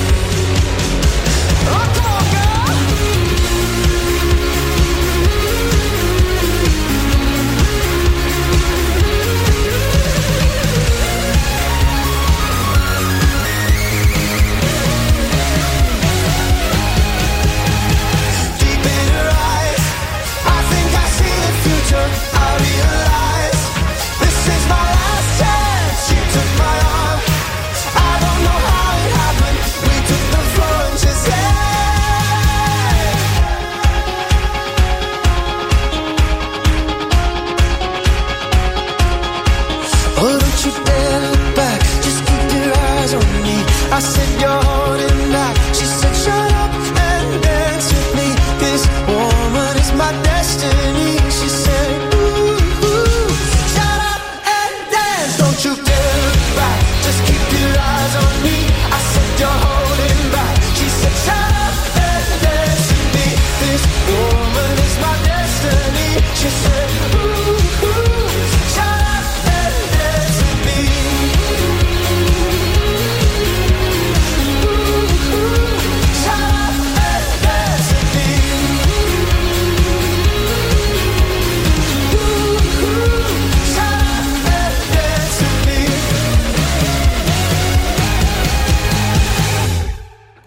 K: Oh, come on, girl. Deep in her eyes, I think I see the future. I realize this is my last chance. She took my arm, I don't know how it happened. We took the floor and she said, oh, don't you dare look back. Just keep your eyes on me. I said you're holding back. She said shut up and dance with me. This woman is my destiny. She said ooh, ooh, shut up and dance. Don't you dare look back. Just keep your eyes on me. I said you're holding back. She said shut up and dance with me. This woman is my destiny. She said ooh, ooh, shut up and dance with me.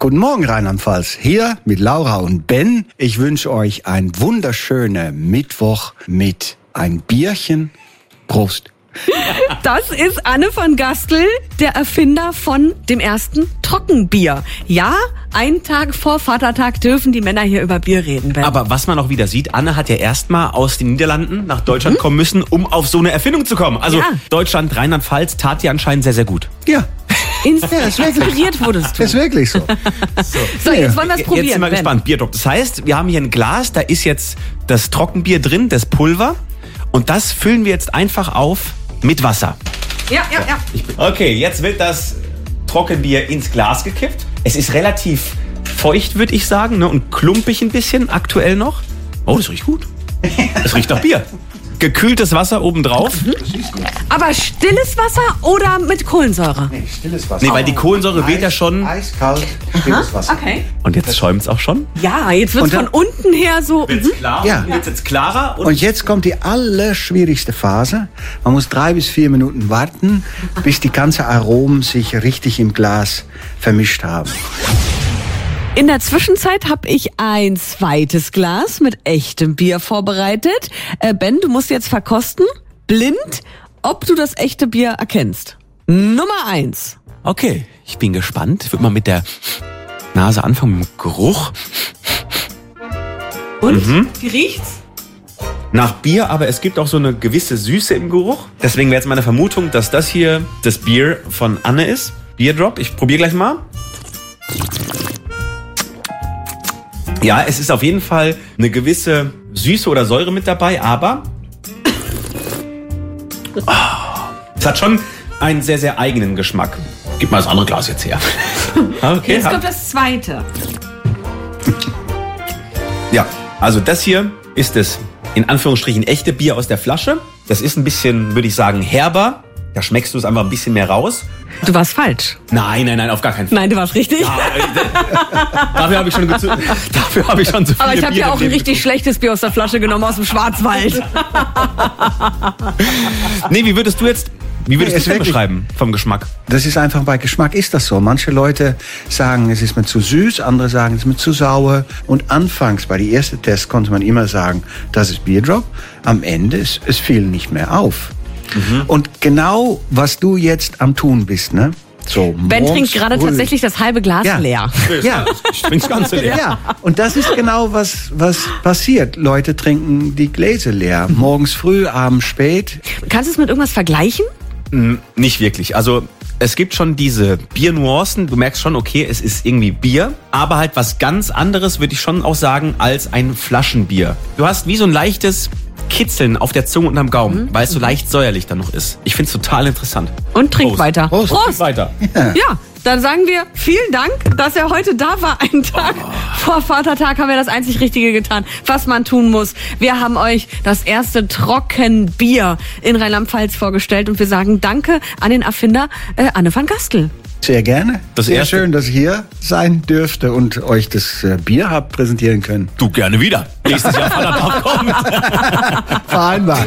M: Guten Morgen, Rheinland-Pfalz. Hier mit Laura und Ben. Ich wünsche euch einen wunderschönen Mittwoch mit ein Bierchen. Prost.
J: Das ist Anne van Gastel, der Erfinder von dem ersten Trockenbier. Ja, einen Tag vor Vatertag dürfen die Männer hier über Bier reden. Ben.
C: Aber was man auch wieder sieht, Anne hat ja erstmal aus den Niederlanden nach Deutschland kommen müssen, um auf so eine Erfindung zu kommen. Also Deutschland, Rheinland-Pfalz tat dir anscheinend sehr, sehr gut.
M: Ja.
J: Inspiriert wurdest du.
M: Ist wirklich so.
J: So, jetzt wollen wir es probieren.
C: Jetzt sind wir gespannt. Bierdruck. Das heißt, wir haben hier ein Glas, da ist jetzt das Trockenbier drin, das Pulver. Und das füllen wir jetzt einfach auf mit Wasser.
J: Ja.
C: Okay, jetzt wird das Trockenbier ins Glas gekippt. Es ist relativ feucht, würde ich sagen, ne? Und klumpig ein bisschen, aktuell noch. Oh, das riecht gut. Das riecht nach Bier. Gekühltes Wasser obendrauf.
J: Aber stilles Wasser oder mit Kohlensäure?
M: Nee, stilles Wasser.
C: Nee, weil die Kohlensäure weht ja schon.
M: Eiskalt, stilles Wasser.
J: Okay.
C: Und jetzt schäumt es auch schon.
J: Ja, jetzt wird es von unten her so.
C: Wird's klar?
M: Ja.
C: Wird's jetzt klarer?
M: Und jetzt kommt die allerschwierigste Phase. Man muss 3 bis 4 Minuten warten, bis die ganzen Aromen sich richtig im Glas vermischt haben.
J: In der Zwischenzeit habe ich ein zweites Glas mit echtem Bier vorbereitet. Ben, du musst jetzt verkosten, blind, ob du das echte Bier erkennst. Nummer 1.
C: Okay, ich bin gespannt. Ich würde mal mit der Nase anfangen, mit dem Geruch.
J: Und? Wie riecht's?
C: Nach Bier, aber es gibt auch so eine gewisse Süße im Geruch. Deswegen wäre jetzt meine Vermutung, dass das hier das Bier von Anne ist. Bierdrop, ich probiere gleich mal. Ja, es ist auf jeden Fall eine gewisse Süße oder Säure mit dabei, aber es hat schon einen sehr, sehr eigenen Geschmack. Gib mal das andere Glas jetzt her. Okay,
J: jetzt kommt das zweite.
C: Ja, also das hier ist das in Anführungsstrichen echte Bier aus der Flasche. Das ist ein bisschen, würde ich sagen, herber. Da schmeckst du es einfach ein bisschen mehr raus.
J: Du warst falsch.
C: Nein, auf gar keinen Fall.
J: Nein, du warst richtig.
C: Ja, dafür habe ich schon zu viele
J: Aber ich habe
C: Biere
J: ja auch ein
C: im
J: richtig schlechtes Bier aus der Flasche genommen, aus dem Schwarzwald.
C: Nee, wie würdest du es beschreiben vom Geschmack?
M: Das ist einfach, bei Geschmack ist das so. Manche Leute sagen, es ist mir zu süß, andere sagen, es ist mir zu sauer. Und anfangs, bei den ersten Tests, konnte man immer sagen, das ist Bierdrop. Am Ende, es fiel nicht mehr auf. Und genau, was du jetzt am tun bist, ne? So,
J: Ben trinkt gerade tatsächlich das halbe Glas leer.
M: Ja,
C: ich trinke das Ganze leer.
M: Ja, und das ist genau, was passiert. Leute trinken die Gläser leer. Morgens früh, abends spät.
J: Kannst du es mit irgendwas vergleichen?
C: Nicht wirklich. Also es gibt schon diese Biernuancen. Du merkst schon, okay, es ist irgendwie Bier, aber halt was ganz anderes, würde ich schon auch sagen, als ein Flaschenbier. Du hast wie so ein leichtes Kitzeln auf der Zunge und am Gaumen, weil es so leicht säuerlich dann noch ist. Ich finde es total interessant.
J: Und trink weiter.
C: Prost. Trink weiter.
J: Ja, dann sagen wir vielen Dank, dass er heute da war. Einen Tag vor Vatertag haben wir das einzig Richtige getan, was man tun muss. Wir haben euch das erste Trockenbier in Rheinland-Pfalz vorgestellt und wir sagen Danke an den Erfinder Anne van Gastel.
M: Sehr gerne. Sehr
C: erste.
M: schön, dass ich hier sein dürfte und euch das Bier habt präsentieren können.
C: Du gerne wieder. Nächstes Jahr Vatertag kommt.
M: Vereinbart.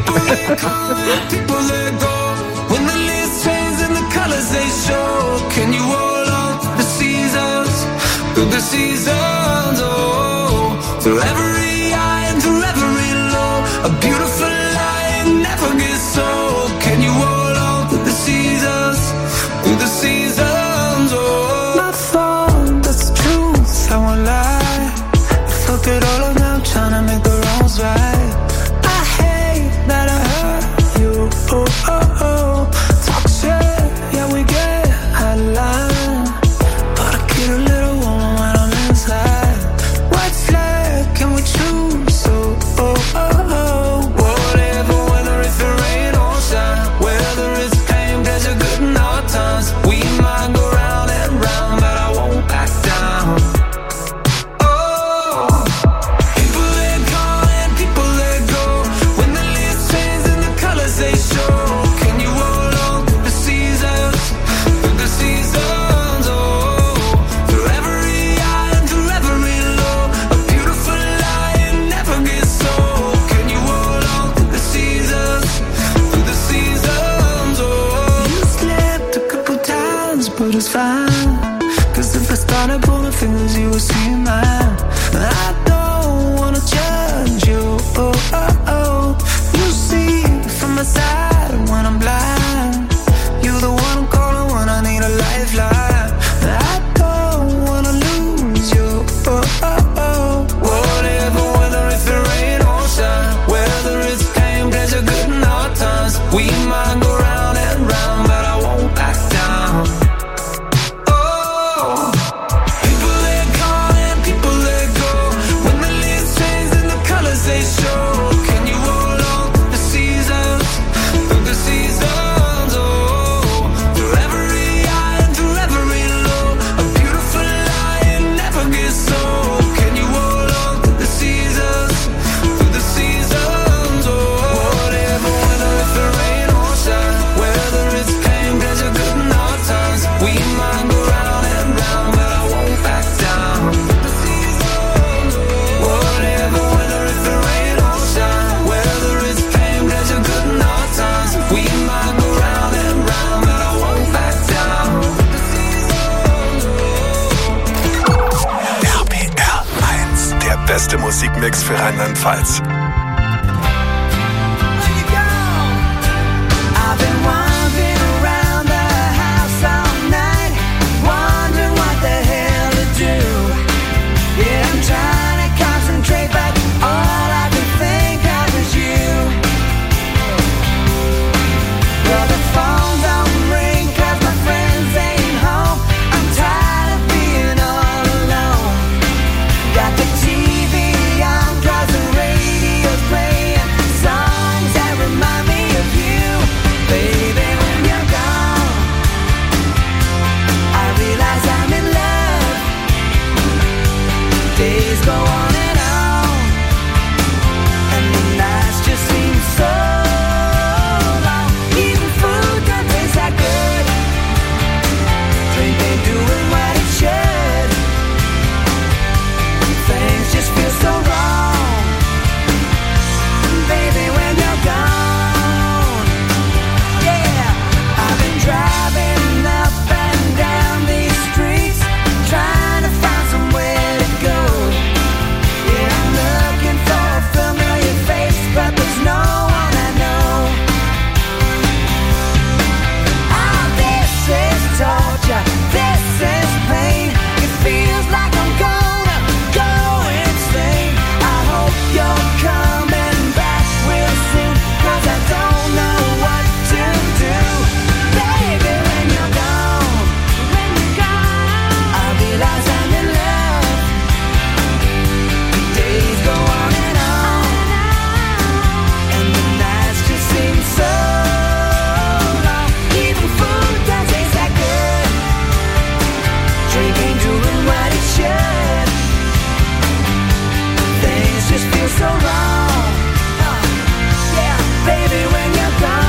V: Talk shit, yeah we get out of line, but I get a little warm when I'm inside. things you will see in mine. I don't wanna judge you. Oh, oh, oh. You see from my side when I'm blind. You're the one I'm calling when I need a lifeline. I don't wanna lose you. Oh, oh, oh. Whatever, whether it's the rain or shine, whether it's pain, pleasure, good and hard times, we might go round and round, but I won't back down. Oh, people let go and people let go. When the leaves change and the colors they show, can you hold on to the seasons, through the seasons? Oh, through every high and through every low, a beautiful lie, it never gets old. Can you hold on to the seasons, through the seasons? Oh, whatever, whether it's the rain or shine, whether it's pain, pleasure, good and hard times, we might go round and round, but I won't back down. Whatever, whether it's the rain or shine, whether it's pain, pleasure, good and hard times, we might go round and round, but I won't back down.
E: RPR 1, der beste Musikmix für Rheinland-Pfalz.
V: I've been wandering around the house all night, wondering what the hell to do. Yeah, I'm trying to concentrate, but all I can think of is you. Well, the phone don't ring 'cause my friends ain't home. I'm tired of being all alone. Got the TV on 'cause the radio's playing songs that remind me of you. Baby, when you're gone, I realize I'm in love. Days go on and on, and the nights just seem so long. Even food don't taste that good. Drink ain't doing what it should. Things just feel so wrong. Baby, when you're gone, yeah. I've been driving up and down these streets, trying to find somewhere to go. Yeah, I'm looking for a familiar face, but there's no one I know. Oh, this is torture, this is pain. It feels like I'm gonna go insane. I hope you're coming back real soon, 'cause I don't know what to do. Baby, when you're gone, I realize I'm in love. Days go on, and the nights just seem so long. Even food don't taste that good. Drink ain't doing what it should. Things just feel so wrong. Yeah, baby, when you're gone.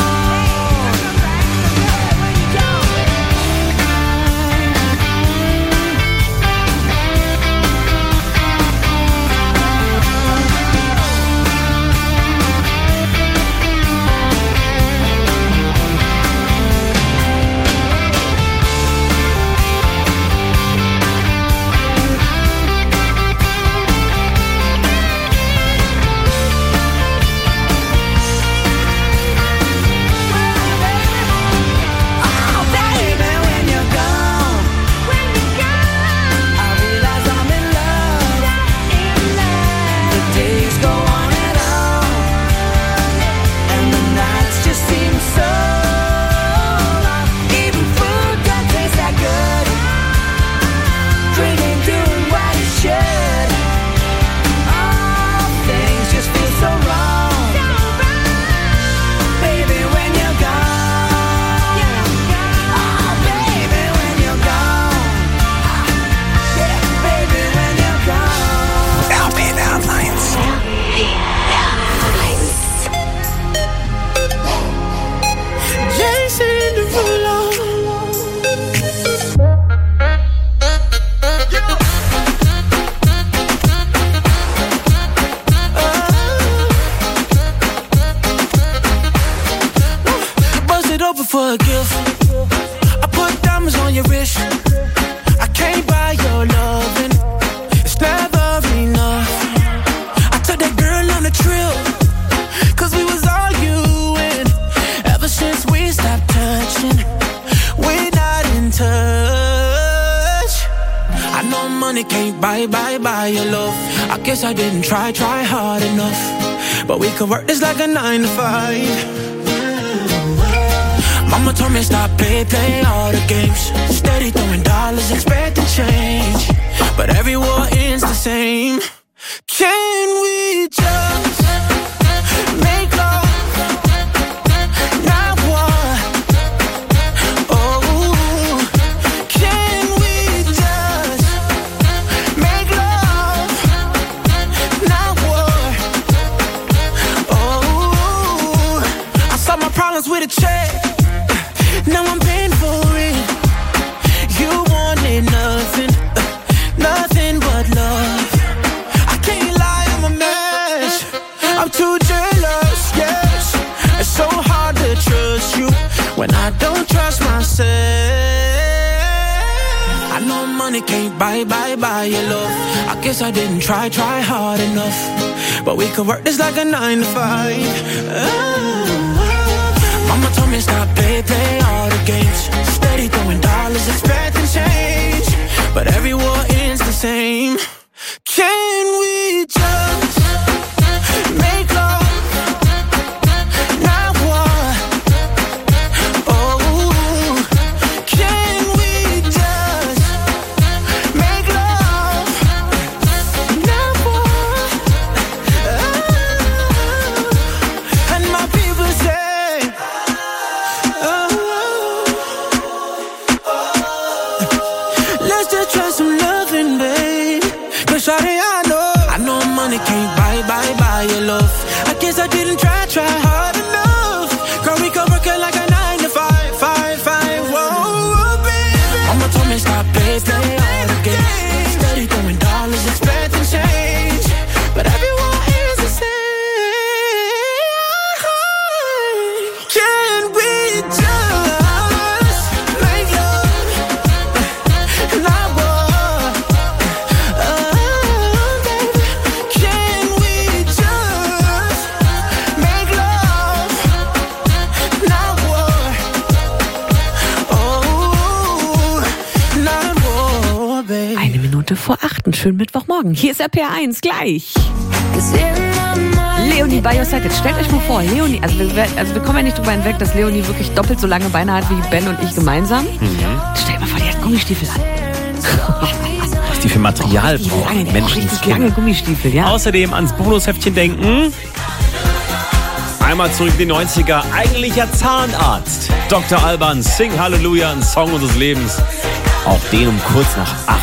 V: Oh, baby, when you're gone, I realize I'm in love. The days go on, and the nights just seem so long. Even food don't taste that good. Drink ain't doing what it should. Oh, things just feel so wrong. Baby, when you're gone. Oh, baby, when you're gone. Yeah, baby, when you're gone.
E: RPR 1.
V: Jason Derulo. Bust it open for a gift. I put diamonds on your wrist. I can't buy your love. money can't buy your love. I guess I didn't try hard enough. But we could work this like a 9 to 5. Mama told me stop play all the games. Steady throwing dollars, expecting change. But every war ends the same. Can we just make love, not war? Oh, can we just make love, not war? Oh, I solved my problems with a check. Now I'm paying for it. You wanted nothing, nothing but love. I can't lie, I'm a mess. I'm too jealous, yes. It's so hard to trust you when I don't trust myself. I know money can't buy your love. I guess I didn't try hard enough. But we could work this like a 9 to 5. Mama told me stop play all the games. Steady throwing dollars, expecting change. But every war ends the same. Can we just make love, not war? Oh, can we just make love, not war? Oh, and my people say, let's just try some loving, babe. Cause shawty, I know money can't buy your love. I guess I didn't try hard enough. Girl, we could work it like a 9 to 5. Whoa, baby. Mama told me stop play all the games. Steady throwing dollars, expecting change. But everyone is the same. Can we just make love, not war? Baby, can we just make love, not war? Oh, not war, baby.
J: 1 Minute vor 8. Schönen Mittwochmorgen. Hier ist RPR1 gleich. Leonie by your side. Jetzt stellt euch mal vor, Leonie, also wir kommen ja nicht drüber hinweg, dass Leonie wirklich doppelt so lange Beine hat wie Ben und ich gemeinsam. Stellt mal vor, die hat Gummistiefel an.
C: Was die für Material brauchen. Menschen.
J: Lange Gummistiefel, ja.
C: Außerdem ans Bonusheftchen denken. Einmal zurück in die 90er. Eigentlicher Zahnarzt. Dr. Alban, Sing Halleluja, ein Song unseres Lebens. Auch den um kurz nach 8.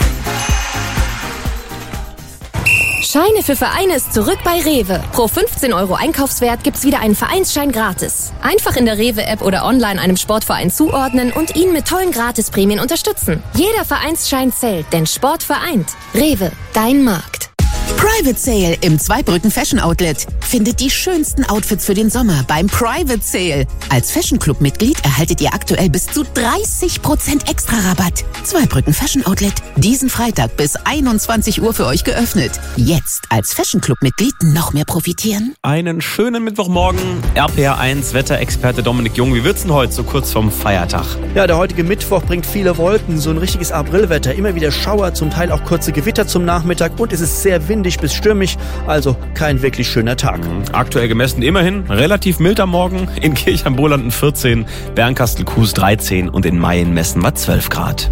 U: Scheine für Vereine ist zurück bei Rewe. Pro 15 € Einkaufswert gibt's wieder einen Vereinsschein gratis. Einfach in der Rewe-App oder online einem Sportverein zuordnen und ihn mit tollen Gratisprämien unterstützen. Jeder Vereinsschein zählt, denn Sport vereint. Rewe, dein Markt.
G: Private Sale im Zweibrücken Fashion Outlet. Findet die schönsten Outfits für den Sommer beim Private Sale. Als Fashion Club Mitglied erhaltet ihr aktuell bis zu 30% extra Rabatt. Zweibrücken Fashion Outlet. Diesen Freitag bis 21 Uhr für euch geöffnet. Jetzt als Fashion Club Mitglied noch mehr profitieren.
C: Einen schönen Mittwochmorgen. RPR1 Wetterexperte Dominik Jung. Wie wird's denn heute so kurz vorm Feiertag?
H: Ja, der heutige Mittwoch bringt viele Wolken. So ein richtiges Aprilwetter. Immer wieder Schauer, zum Teil auch kurze Gewitter zum Nachmittag. Und es ist sehr windig bis stürmisch. Also kein wirklich schöner Tag.
C: Aktuell gemessen immerhin relativ mild am Morgen. In Kirch am Bohlanden 14, Bernkastel-Kues 13 und in Mayen messen wir 12 Grad.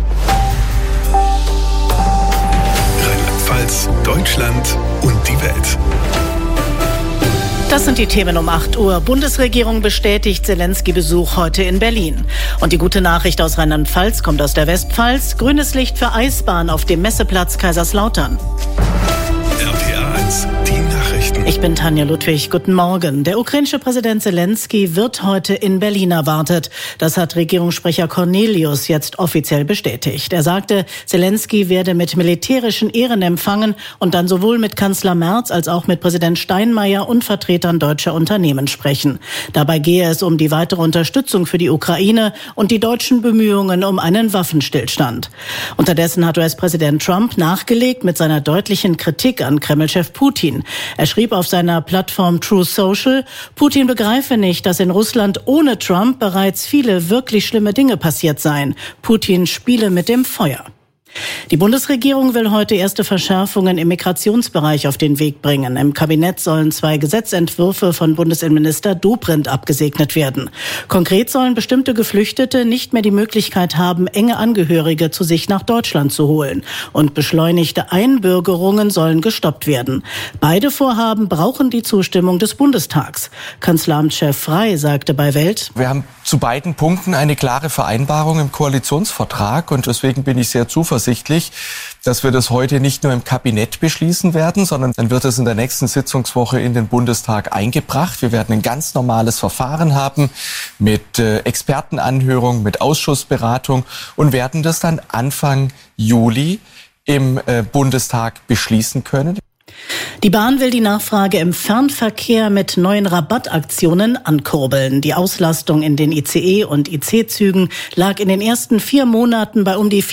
E: Rheinland-Pfalz, Deutschland und die Welt.
F: Das sind die Themen um 8 Uhr. Bundesregierung bestätigt Zelensky-Besuch heute in Berlin. Und die gute Nachricht aus Rheinland-Pfalz kommt aus der Westpfalz. Grünes Licht für Eisbahn auf dem Messeplatz Kaiserslautern.
E: RPR1, die Nachrichten.
F: Ich bin Tanja Ludwig. Guten Morgen. Der ukrainische Präsident Zelensky wird heute in Berlin erwartet. Das hat Regierungssprecher Cornelius jetzt offiziell bestätigt. Er sagte, Zelensky werde mit militärischen Ehren empfangen und dann sowohl mit Kanzler Merz als auch mit Präsident Steinmeier und Vertretern deutscher Unternehmen sprechen. Dabei gehe es um die weitere Unterstützung für die Ukraine und die deutschen Bemühungen um einen Waffenstillstand. Unterdessen hat US-Präsident Trump nachgelegt mit seiner deutlichen Kritik an Kreml-Chef Putin. Er schrieb auf seiner Plattform Truth Social, Putin begreife nicht, dass in Russland ohne Trump bereits viele wirklich schlimme Dinge passiert seien. Putin spiele mit dem Feuer. Die Bundesregierung will heute erste Verschärfungen im Migrationsbereich auf den Weg bringen. Im Kabinett sollen 2 Gesetzentwürfe von Bundesinnenminister Dobrindt abgesegnet werden. Konkret sollen bestimmte Geflüchtete nicht mehr die Möglichkeit haben, enge Angehörige zu sich nach Deutschland zu holen. Und beschleunigte Einbürgerungen sollen gestoppt werden. Beide Vorhaben brauchen die Zustimmung des Bundestags. Kanzleramtschef Frey sagte bei Welt:
L: Wir haben zu beiden Punkten eine klare Vereinbarung im Koalitionsvertrag und deswegen bin ich sehr zuversichtlich, dass wir das heute nicht nur im Kabinett beschließen werden, sondern dann wird es in der nächsten Sitzungswoche in den Bundestag eingebracht. Wir werden ein ganz normales Verfahren haben mit Expertenanhörung, mit Ausschussberatung und werden das dann Anfang Juli im Bundestag beschließen können.
F: Die Bahn will die Nachfrage im Fernverkehr mit neuen Rabattaktionen ankurbeln. Die Auslastung in den ICE- und IC-Zügen lag in den ersten 4 Monaten bei um die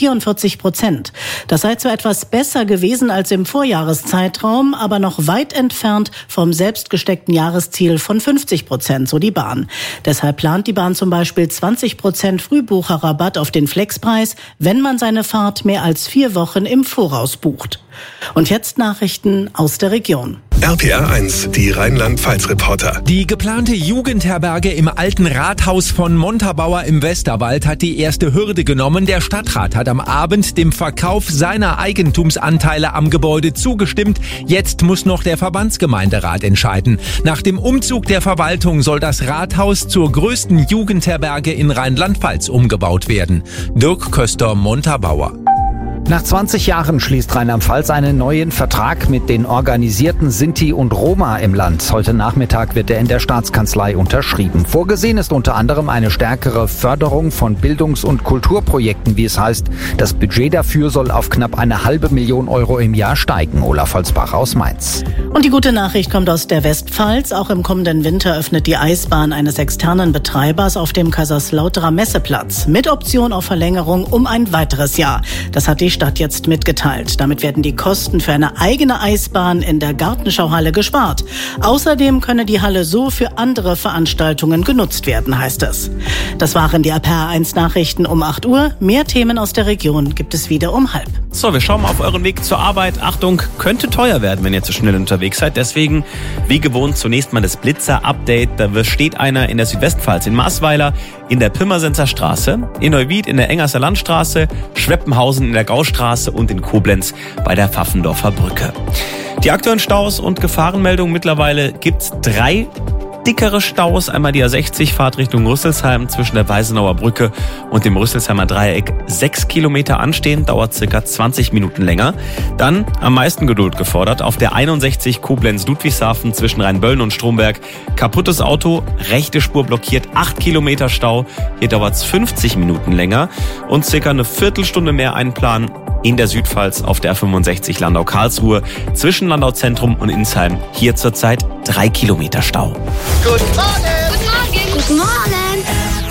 F: 44%. Das sei zwar etwas besser gewesen als im Vorjahreszeitraum, aber noch weit entfernt vom selbstgesteckten Jahresziel von 50%, so die Bahn. Deshalb plant die Bahn zum Beispiel 20% Frühbucherrabatt auf den Flexpreis, wenn man seine Fahrt mehr als 4 Wochen im Voraus bucht. Und jetzt Nachrichten aus der Region.
E: RPR 1, die Rheinland-Pfalz-Reporter.
N: Die geplante Jugendherberge im alten Rathaus von Montabaur im Westerwald hat die erste Hürde genommen. Der Stadtrat hat am Abend dem Verkauf seiner Eigentumsanteile am Gebäude zugestimmt. Jetzt muss noch der Verbandsgemeinderat entscheiden. Nach dem Umzug der Verwaltung soll das Rathaus zur größten Jugendherberge in Rheinland-Pfalz umgebaut werden. Dirk Köster, Montabaur.
W: Nach 20 Jahren schließt Rheinland-Pfalz einen neuen Vertrag mit den organisierten Sinti und Roma im Land. Heute Nachmittag wird er in der Staatskanzlei unterschrieben. Vorgesehen ist unter anderem eine stärkere Förderung von Bildungs- und Kulturprojekten, wie es heißt. Das Budget dafür soll auf knapp 500.000 Euro im Jahr steigen. Olaf Holzbach aus Mainz.
F: Und die gute Nachricht kommt aus der Westpfalz. Auch im kommenden Winter öffnet die Eisbahn eines externen Betreibers auf dem Kaiserslauterer Messeplatz. Mit Option auf Verlängerung um ein weiteres Jahr. Das hat die Stadt jetzt mitgeteilt. Damit werden die Kosten für eine eigene Eisbahn in der Gartenschauhalle gespart. Außerdem könne die Halle so für andere Veranstaltungen genutzt werden, heißt es. Das waren die RPR 1 Nachrichten um 8 Uhr. Mehr Themen aus der Region gibt es wieder um 12:30.
C: So, wir schauen mal auf euren Weg zur Arbeit. Achtung, könnte teuer werden, wenn ihr zu schnell unterwegs seid. Deswegen, wie gewohnt, zunächst mal das Blitzer-Update. Da steht einer in der Südwestpfalz, in Maasweiler, in der Pirmasenser Straße, in Neuwied in der Engerser Landstraße, Schweppenhausen in der Gaustraße und in Koblenz bei der Pfaffendorfer Brücke. Die aktuellen Staus und Gefahrenmeldungen: mittlerweile gibt's 3 dickere Staus. Einmal die A60 Fahrt Richtung Rüsselsheim zwischen der Weißenauer Brücke und dem Rüsselsheimer Dreieck. 6 Kilometer anstehen, dauert circa 20 Minuten länger. Dann am meisten Geduld gefordert auf der 61 Koblenz-Ludwigshafen zwischen Rheinböllen und Stromberg. Kaputtes Auto, rechte Spur blockiert, 8 Kilometer Stau. Hier dauert's 50 Minuten länger und circa eine Viertelstunde mehr einplanen in der Südpfalz auf der A65 Landau-Karlsruhe zwischen Landau-Zentrum und Insheim. Hier zurzeit 3 Kilometer Stau.
E: Guten Morgen!
P: Guten Morgen!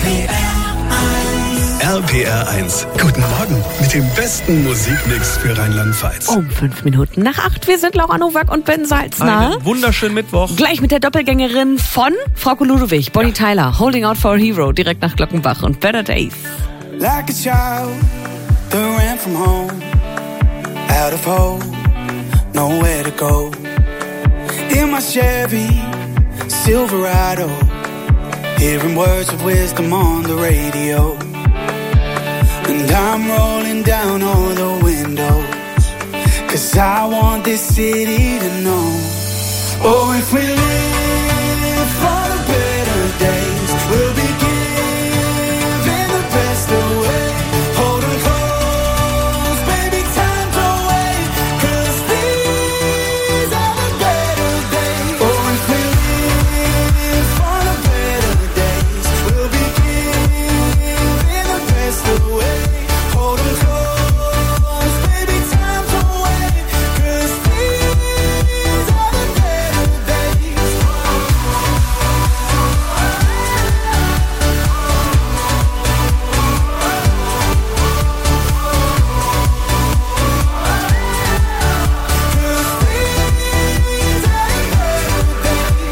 E: RPR 1, guten Morgen mit dem besten Musikmix für Rheinland-Pfalz.
J: Um 5 Minuten nach 8. Wir sind Laura Nowak und Ben Salzner.
C: Einen wunderschönen Mittwoch.
J: Gleich mit der Doppelgängerin von Frauke Ludwig, Bonnie Tyler, Holding Out for a Hero, direkt nach Glockenbach und Better Days.
V: Like a child that ran from home, out of hope, nowhere to go. In my Chevy Silverado, hearing words of wisdom on the radio. And I'm rolling down all the windows, 'cause I want this city to know. Oh, if we live for the better days, we'll be giving the best away. Hold 'em close, baby, time to wait, 'cause these are the better days. Oh, if we live for the better days, we'll be giving the best away. Hold 'em close, baby, time to wait, 'cause these are the better days.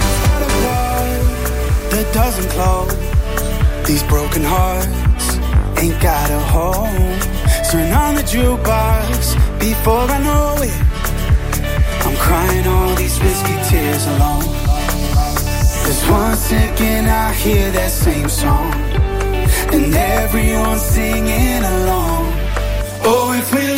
V: That doesn't close these broken hearts
Q: ain't got a home. Turn on the jukebox before I know it. I'm crying all these risky tears alone. 'Cause one second I hear that same song and everyone's singing along. Oh, if we